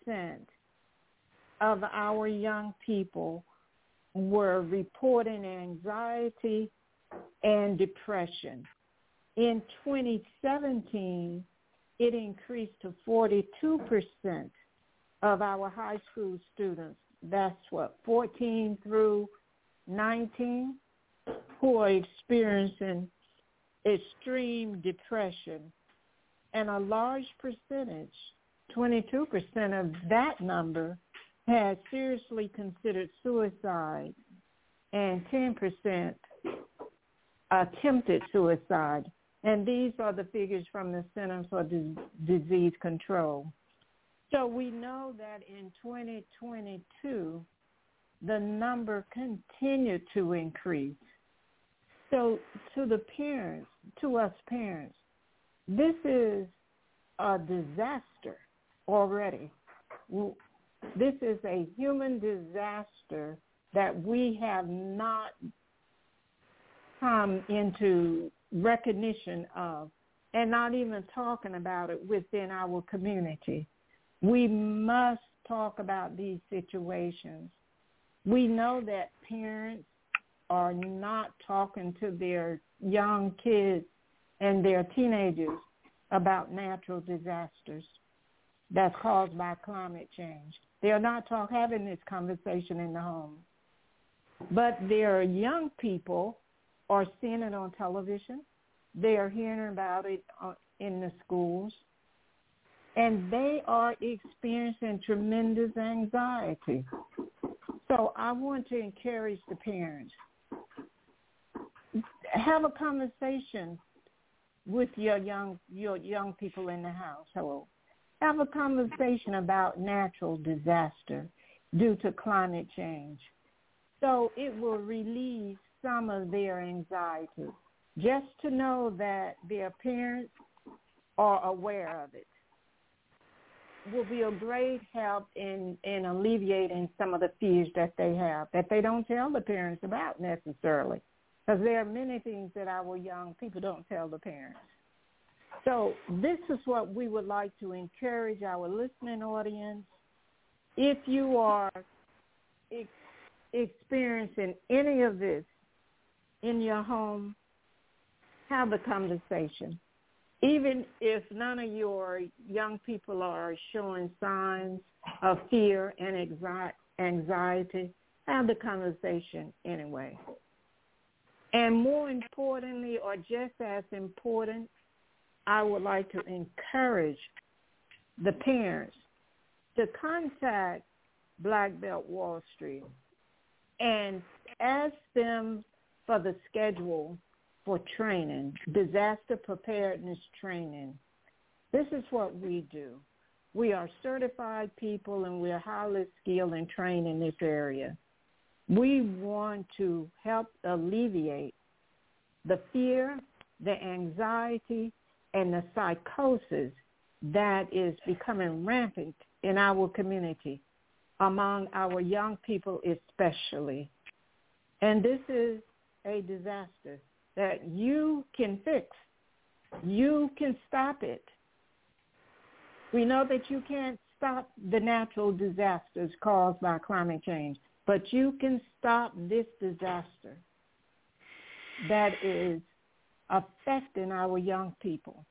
of our young people were reporting anxiety and depression. In 2017, it increased to 42% of our high school students. That's 14 through 19, who are experiencing extreme depression. And a large percentage, 22% of that number, has seriously considered suicide, and 10% attempted suicide. And these are the figures from the Centers for Disease Control. So we know that in 2022, the number continued to increase. So to the parents, to us parents, this is a disaster already. This is a human disaster that we have not come into recognition of, and not even talking about it within our community. We must talk about these situations. We know that parents are not talking to their young kids and their teenagers about natural disasters that's caused by climate change. They are not having this conversation in the home. But their young people are seeing it on television. They are hearing about it in the schools. And they are experiencing tremendous anxiety. So I want to encourage the parents. Have a conversation with your young people in the household. Have a conversation about natural disaster due to climate change. So it will relieve some of their anxiety. Just to know that their parents are aware of it. will be a great help in alleviating some of the fears that they have, that they don't tell the parents about necessarily. Because there are many things that our young people don't tell the parents. So this is what we would like to encourage our listening audience. If you are experiencing any of this in your home, have the conversation. Even if none of your young people are showing signs of fear and anxiety, have the conversation anyway. And more importantly, or just as important, I would like to encourage the parents to contact Black Belt Wall Street and ask them for the schedule for training, disaster preparedness training. This is what we do. We are certified people and we are highly skilled and trained in this area. We want to help alleviate the fear, the anxiety, and the psychosis that is becoming rampant in our community, among our young people especially. And this is a disaster that you can fix. You can stop it. We know that you can't stop the natural disasters caused by climate change, but you can stop this disaster that is affecting our young people.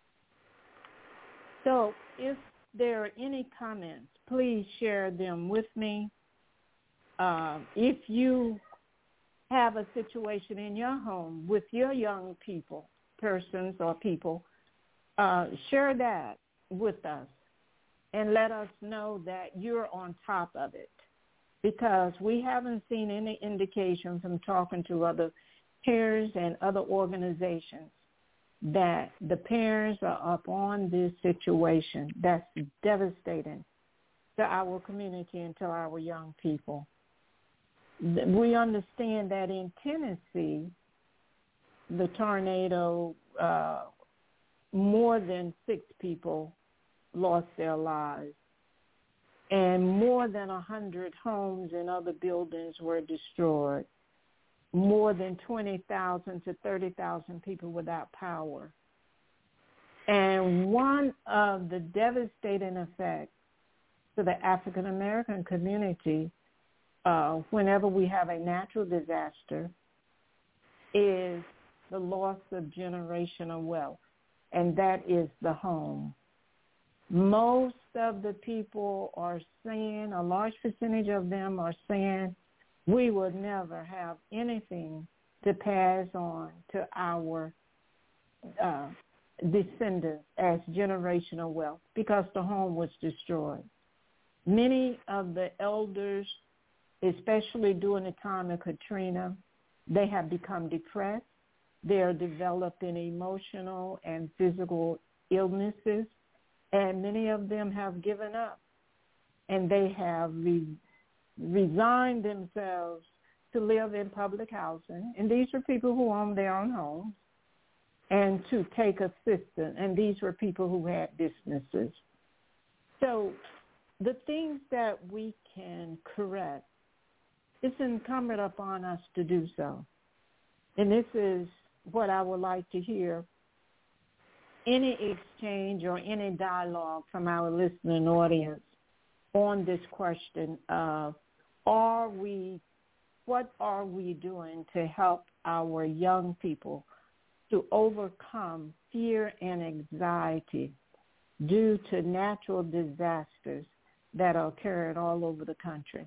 So if there are any comments, please share them with me. If you have a situation in your home with your young people, persons or people, share that with us and let us know that you're on top of it, because we haven't seen any indication from talking to other peers and other organizations that the parents are up on this situation that's devastating to our community and to our young people. We understand that in Tennessee, the tornado, more than 6 people lost their lives, and more than 100 homes and other buildings were destroyed, more than 20,000 to 30,000 people without power. And one of the devastating effects to the African American community whenever we have a natural disaster is the loss of generational wealth, and that is the home. Most of the people are saying, a large percentage of them are saying, we will never have anything to pass on to our descendants as generational wealth because the home was destroyed. Many of the elders, especially during the time of Katrina, they have become depressed. They are developing emotional and physical illnesses, and many of them have given up, and they have resigned themselves to live in public housing. And these are people who own their own homes, and to take assistance. And these were people who had businesses. So the things that we can correct, it's incumbent upon us to do so. And this is what I would like to hear. Any exchange or any dialogue from our listening audience on this question of what are we doing to help our young people to overcome fear and anxiety due to natural disasters that are occurring all over the country.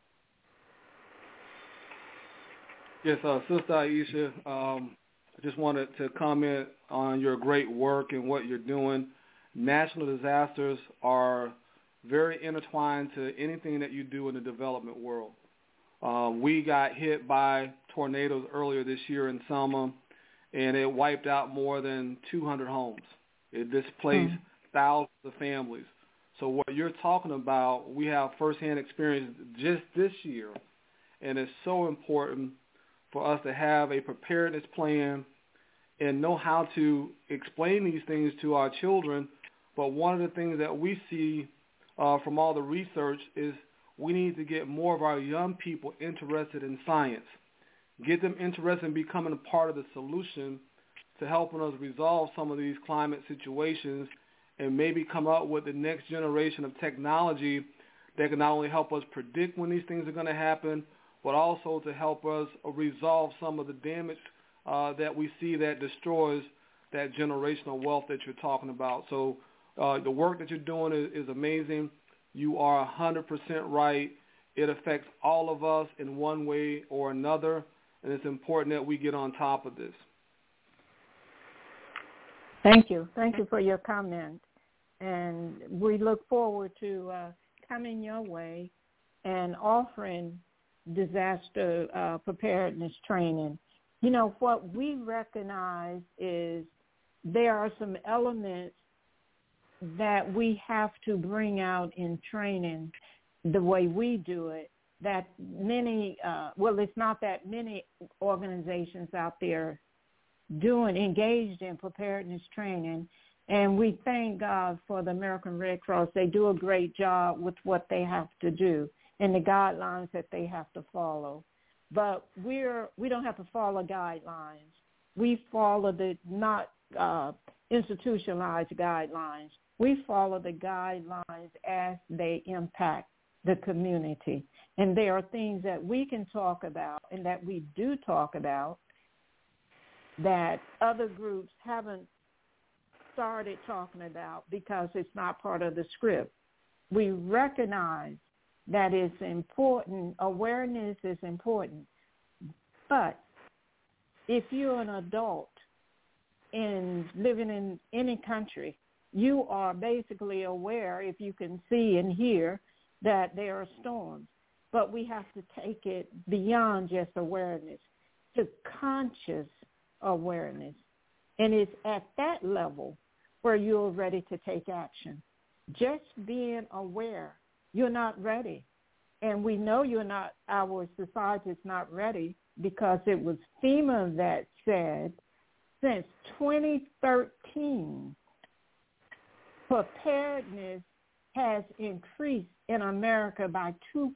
Yes, Sister Aisha, I just wanted to comment on your great work and what you're doing. National disasters are very intertwined to anything that you do in the development world. We got hit by tornadoes earlier this year in Selma, and it wiped out more than 200 homes. It displaced thousands of families. So what you're talking about, we have firsthand experience just this year, and it's so important for us to have a preparedness plan and know how to explain these things to our children But one of the things that we see from all the research is we need to get more of our young people interested in science, get them interested in becoming a part of the solution to helping us resolve some of these climate situations, and maybe come up with the next generation of technology that can not only help us predict when these things are going to happen, but also to help us resolve some of the damage that we see that destroys that generational wealth that you're talking about. So the work that you're doing is amazing. You are 100% right. It affects all of us in one way or another, and it's important that we get on top of this.
Thank you. Thank you for your comment. And we look forward to coming your way and offering disaster preparedness training. You know, what we recognize is there are some elements that we have to bring out in training the way we do it that many, it's not that many organizations out there engaged in preparedness training. And we thank God for the American Red Cross. They do a great job with what they have to do and the guidelines that they have to follow. But we don't have to follow guidelines. We follow the not institutionalized guidelines. We follow the guidelines as they impact the community. And there are things that we can talk about and that we do talk about that other groups haven't started talking about because it's not part of the script. We recognize that it's important. Awareness is important. But if you're an adult and living in any country, you are basically aware, if you can see and hear, that there are storms. But we have to take it beyond just awareness to conscious awareness. And it's at that level where you're ready to take action. Just being aware, you're not ready. And we know you're not, our society is not ready because it was FEMA that said since 2013, preparedness has increased in America by 2%.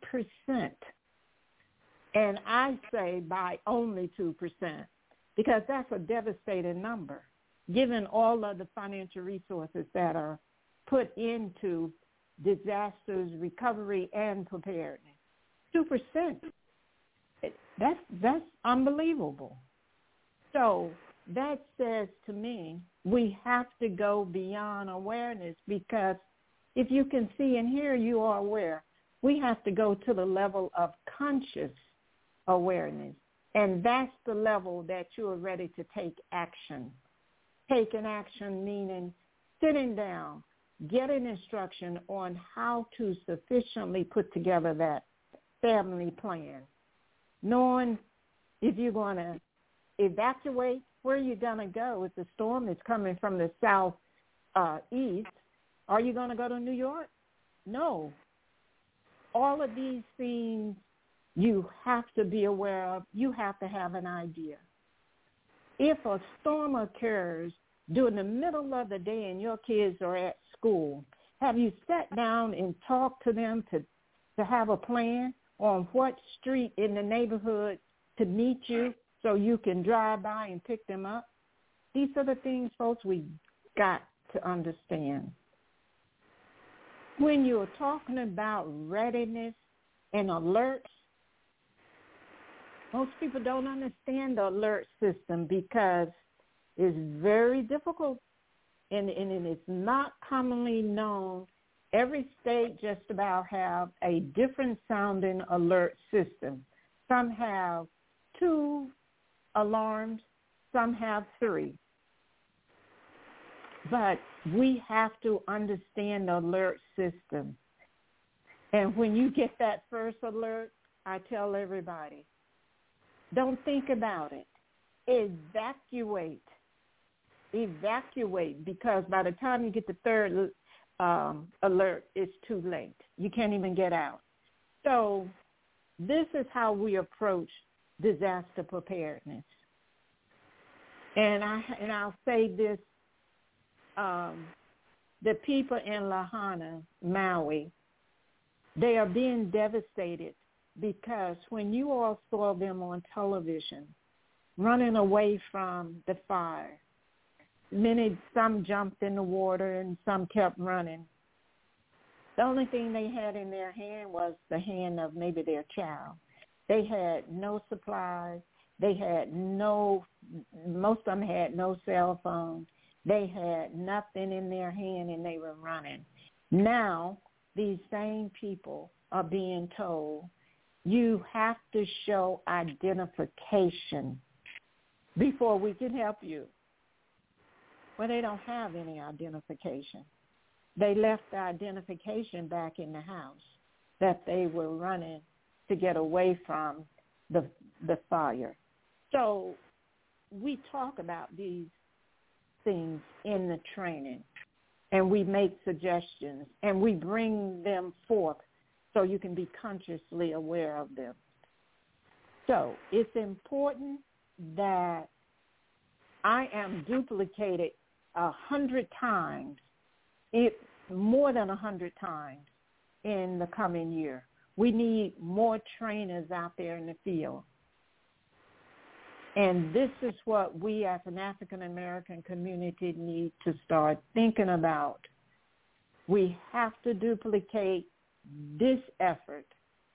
And I say by only 2%, because that's a devastating number, given all of the financial resources that are put into disasters, recovery, and preparedness. 2%. That's unbelievable. So that says to me we have to go beyond awareness, because if you can see and hear, you are aware. We have to go to the level of conscious awareness, and that's the level that you are ready to take action. Taking action meaning sitting down, getting instruction on how to sufficiently put together that family plan, knowing if you're going to evacuate, where you're going to go. If the storm is coming from the southeast, are you going to go to New York? No. All of these things you have to be aware of. You have to have an idea. If a storm occurs during the middle of the day and your kids are at school, have you sat down and talked to them to have a plan on what street in the neighborhood to meet you so you can drive by and pick them up? These are the things, folks, we got to understand. When you're talking about readiness and alerts, most people don't understand the alert system because it's very difficult and it's not commonly known. Every state just about have a different sounding alert system. Some have 2 alarms, some have 3. But we have to understand the alert system. And when you get that first alert, I tell everybody, don't think about it. Evacuate. Evacuate, because by the time you get the third alert, it's too late. You can't even get out. So this is how we approach disaster preparedness. And I'll say this the people in Lahaina, Maui, they are being devastated because when you all saw them on television running away from the fire, some jumped in the water and some kept running. The only thing they had in their hand was the hand of maybe their child. They had no supplies. Most of them had no cell phone. They had nothing in their hand and they were running. Now, these same people are being told, you have to show identification before we can help you. Well, they don't have any identification. They left the identification back in the house that they were running to get away from the fire. So we talk about these things in the training, and we make suggestions, and we bring them forth so you can be consciously aware of them. So it's important that I am duplicated 100 times, more than 100 times in the coming year. We need more trainers out there in the field. And this is what we as an African-American community need to start thinking about. We have to duplicate this effort.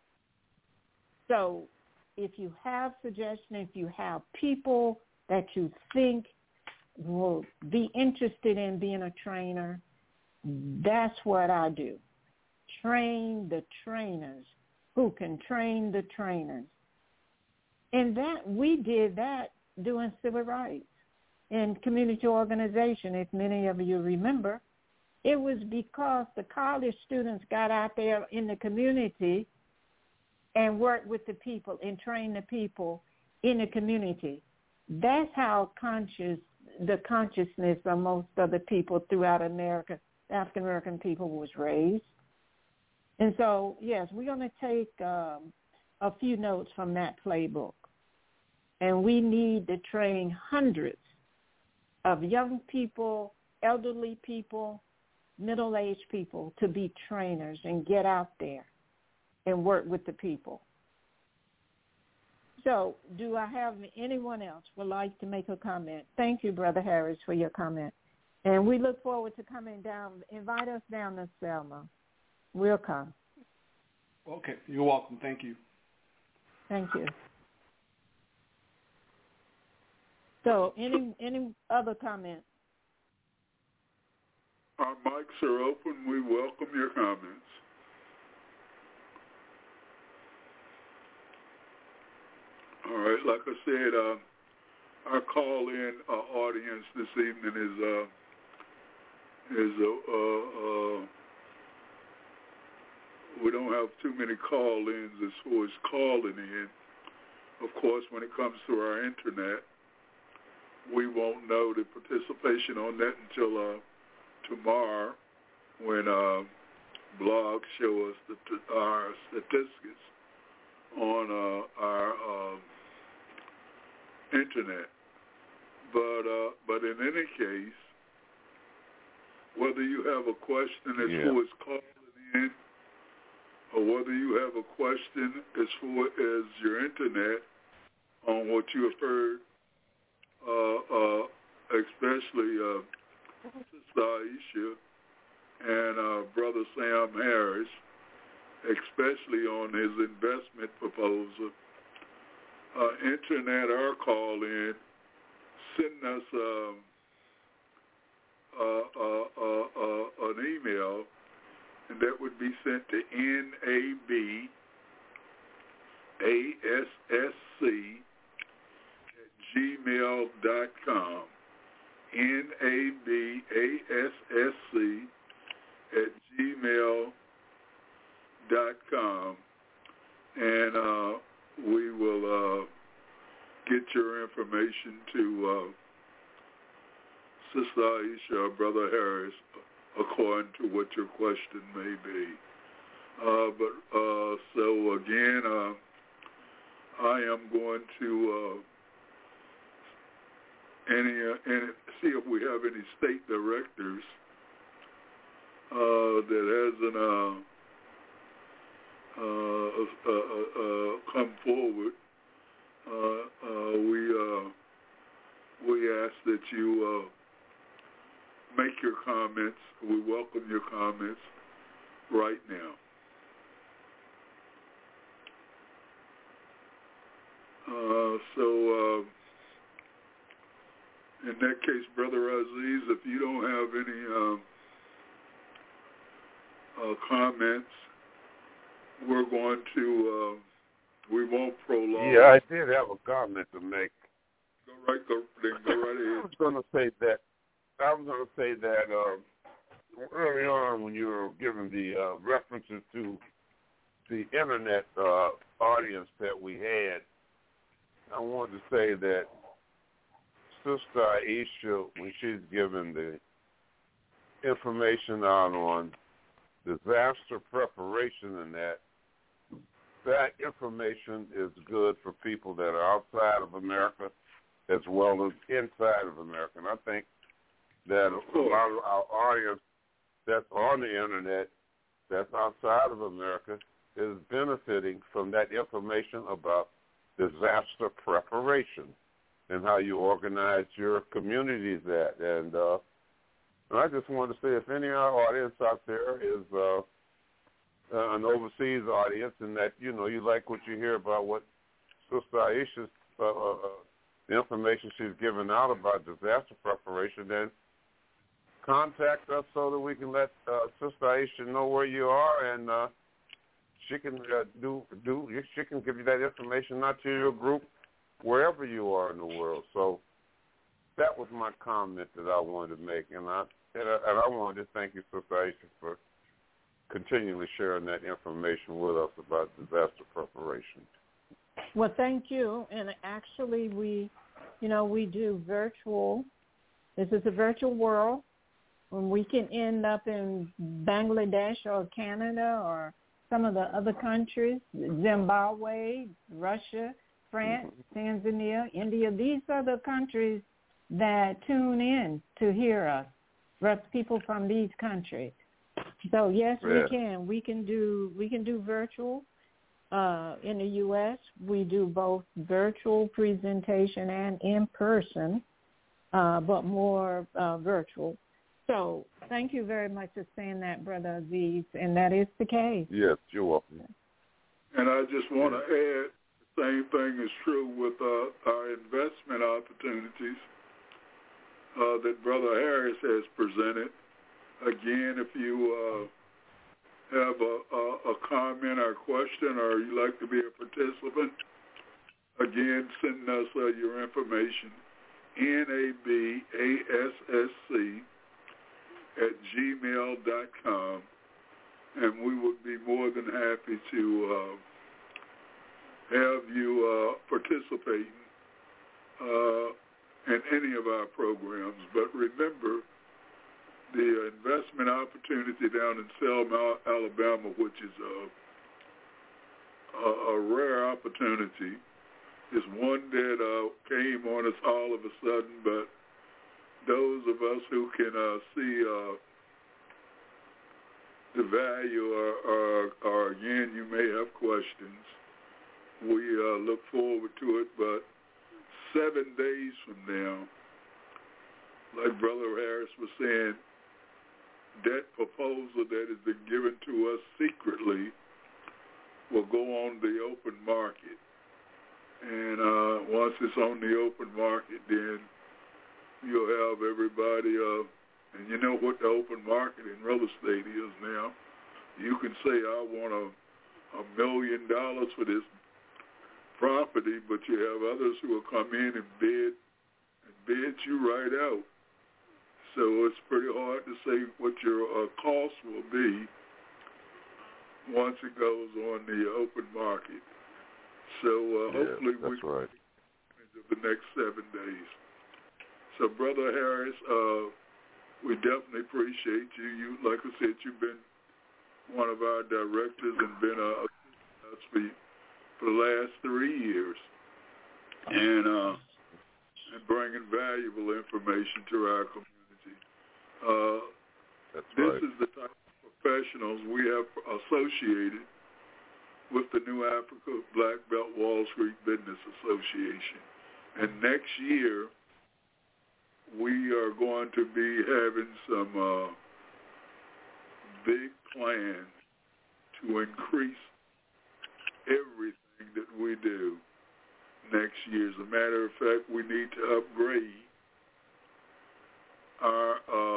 So if you have suggestions, if you have people that you think will be interested in being a trainer, that's what I do. Train the trainers who can train the trainers. And that we did that doing civil rights and community organization, if many of you remember. It was because the college students got out there in the community and worked with the people and trained the people in the community. That's how the consciousness of most of the people throughout America, African-American people, was raised. And so, yes, we're going to take a few notes from that playbook. And we need to train hundreds of young people, elderly people, middle-aged people to be trainers and get out there and work with the people. So do I have anyone else would like to make a comment? Thank you, Brother Harris, for your comment. And we look forward to coming down. Invite us down to Selma. We'll come.
Okay. You're welcome. Thank you.
Thank you. So any other comments?
Our mics are open. We welcome your comments. All right. Like I said, our call-in audience this evening is we don't have too many call-ins as far as calling in. Of course, when it comes to our internet, we won't know the participation on that until tomorrow when blogs show us our statistics on our internet. But in any case, whether you have a question as far as calling in, or whether you have a question as far as your internet on what you have heard, especially Sister Aisha and Brother Sam Harris, especially on his investment proposal, internet or call in, send us an email, and that would be sent to nabassc@gmail.com. nabassc@gmail.com, and we will get your information to Sister Aisha or Brother Harris according to what your question may be. So again, I am going to see if we have any state directors that hasn't come forward, we ask that you make your comments. We welcome your comments right now. In that case, Brother Aziz, if you don't have any comments, we're going to, we won't prolong.
Yeah, I did have a comment to make.
Go right ahead.
I was going to say that early on when you were giving the references to the internet audience that we had, I wanted to say that Sister Aisha, when she's given the information out on disaster preparation and that information is good for people that are outside of America as well as inside of America. And I think that a lot of our audience that's on the internet that's outside of America is benefiting from that information about disaster preparation and how you organize your communities at. And I just wanted to say, if any of our audience out there is an overseas audience and that, you know, you like what you hear about what Sister Aisha's, the information she's given out about disaster preparation, then contact us so that we can let Sister Aisha know where you are, and she can she can give you that information out to your group wherever you are in the world. So that was my comment that I wanted to make, and I wanted to thank you, Sister Aisha, for continually sharing that information with us about disaster preparation.
Well, thank you. And actually, we do virtual. This is a virtual world. When we can end up in Bangladesh or Canada or some of the other countries, Zimbabwe, Russia, France, Tanzania, India. These are the countries that tune in to hear us, people from these countries. So yes, we can. We can do virtual. In the U.S., we do both virtual presentation and in person, but more virtual. So thank you very much for saying that, Brother Aziz, and that is the case.
Yes, you're welcome.
And I just want to add, the same thing is true with our investment opportunities that Brother Harris has presented. Again, if you have a comment or question or you'd like to be a participant, again, send us your information, nabassc@gmail.com, and we would be more than happy to have you participating in any of our programs. But remember, the investment opportunity down in Selma, Alabama, which is a rare opportunity, is one that came on us all of a sudden, but those of us who can see the value or again, you may have questions, we look forward to it. But 7 days from now, like Brother Harris was saying, that proposal that has been given to us secretly will go on the open market. And once it's on the open market, then you'll have everybody, and you know what the open market in real estate is now. You can say, I want $1 million for this property, but you have others who will come in and bid you right out. So it's pretty hard to say what your cost will be once it goes on the open market. So hopefully we can take advantage of the next 7 days. So Brother Harris, we definitely appreciate you. You, like I said, you've been one of our directors and been for the last 3 years, and bringing valuable information to our community. This is the type of professionals we have associated with the New Africa Black Belt Wall Street Business Association. And next year, we are going to be having some big plans to increase everything that we do next year. As a matter of fact, we need to upgrade our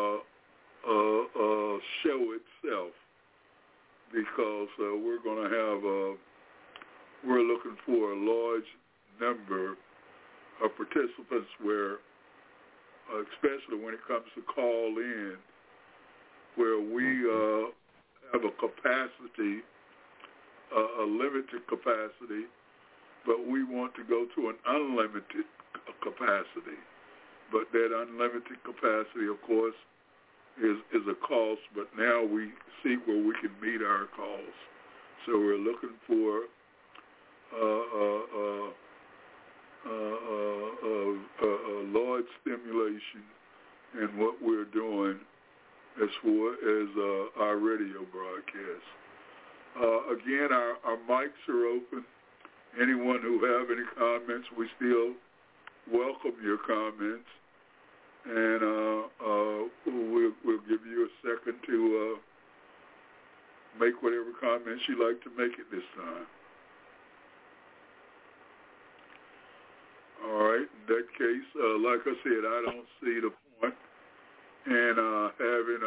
show itself, because we're going to have we're looking for a large number of participants where, especially when it comes to call in, where we have a capacity, a limited capacity, but we want to go to an unlimited capacity. But that unlimited capacity, of course, is a cost, but now we see where we can meet our calls. So we're looking for a large stimulation in what we're doing as far as our radio broadcast. Again, our mics are open. Anyone who have any comments, we still welcome your comments. And we'll give you a second to make whatever comments you'd like to make at this time. All right. In that case, like I said, I don't see the point in having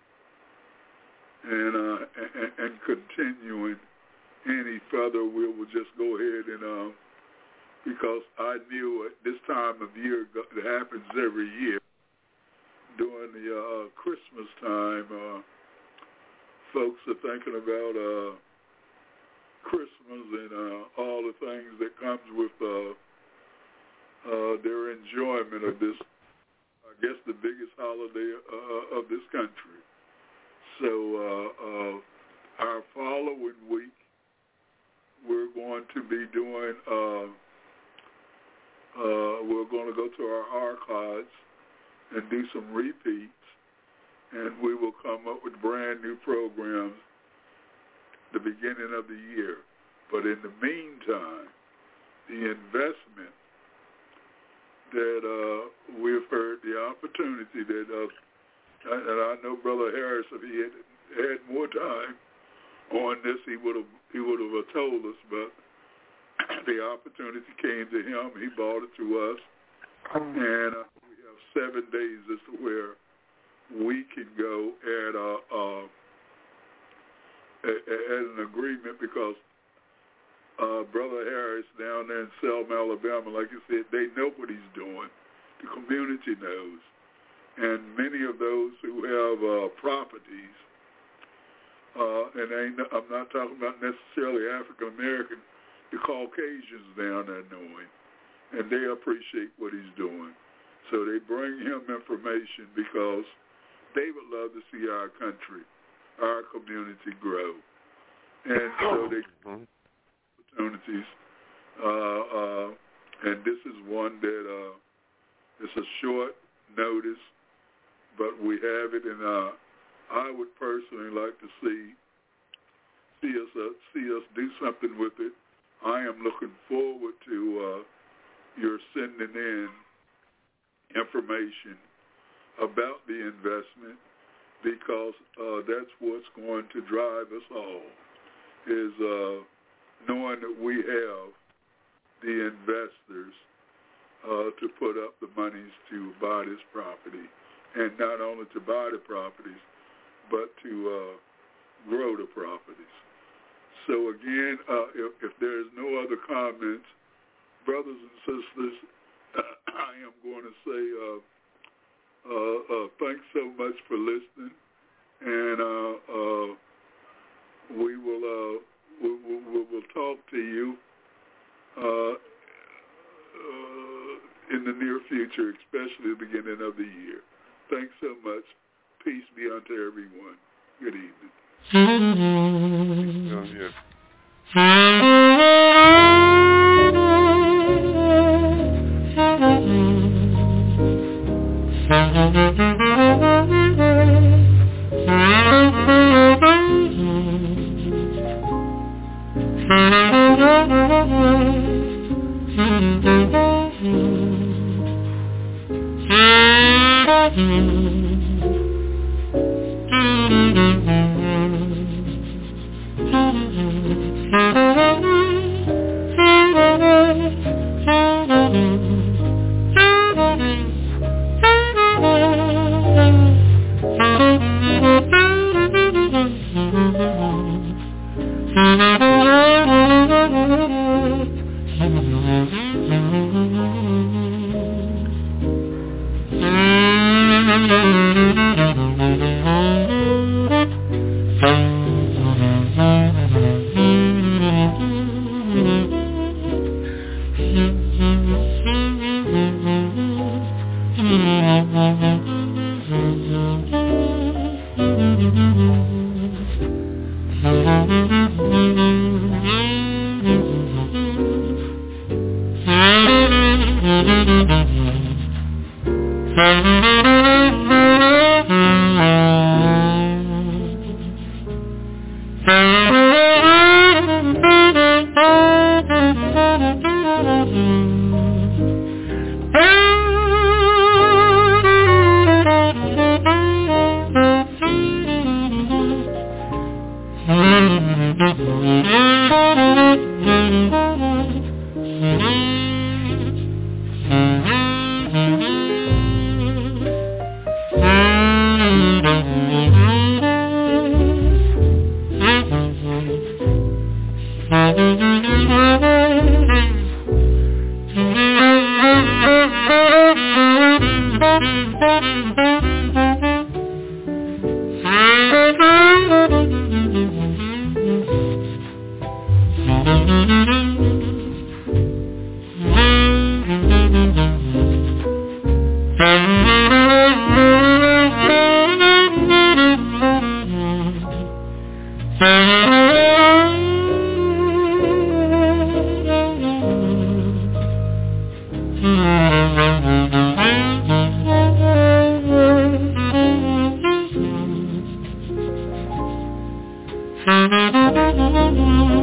and continuing any further. We will just go ahead and because I knew at this time of year, it happens every year, during the Christmas time, folks are thinking about Christmas and all the things that comes with their enjoyment of this, I guess, the biggest holiday of this country. So our following week, we're going to be doing, we're going to go to our archives and do some repeats, and we will come up with brand new programs the beginning of the year. But in the meantime, the investment that we've heard, the opportunity that, and I know Brother Harris, if he had more time on this, he would have told us, but the opportunity came to him. He brought it to us, and we have 7 days as to where we can go at an agreement, because Brother Harris down there in Selma, Alabama, like you said, they know what he's doing. The community knows. And many of those who have properties, and I'm not talking about necessarily African American, the Caucasians down there knowing, and they appreciate what he's doing. So they bring him information because they would love to see our country, our community grow. And so they opportunities, and this is one that it's a short notice, but we have it, and I would personally like to see us do something with it. I am looking forward to your sending in information about the investment, because that's what's going to drive us all, is knowing that we have the investors to put up the monies to buy this property, and not only to buy the properties, but to grow the properties. So again, if there's no other comments, brothers and sisters, I am going to say thanks so much for listening, and we will talk to you in the near future, especially the beginning of the year. Thanks so much. Peace be unto everyone. Good evening.
Yeah. Thank you.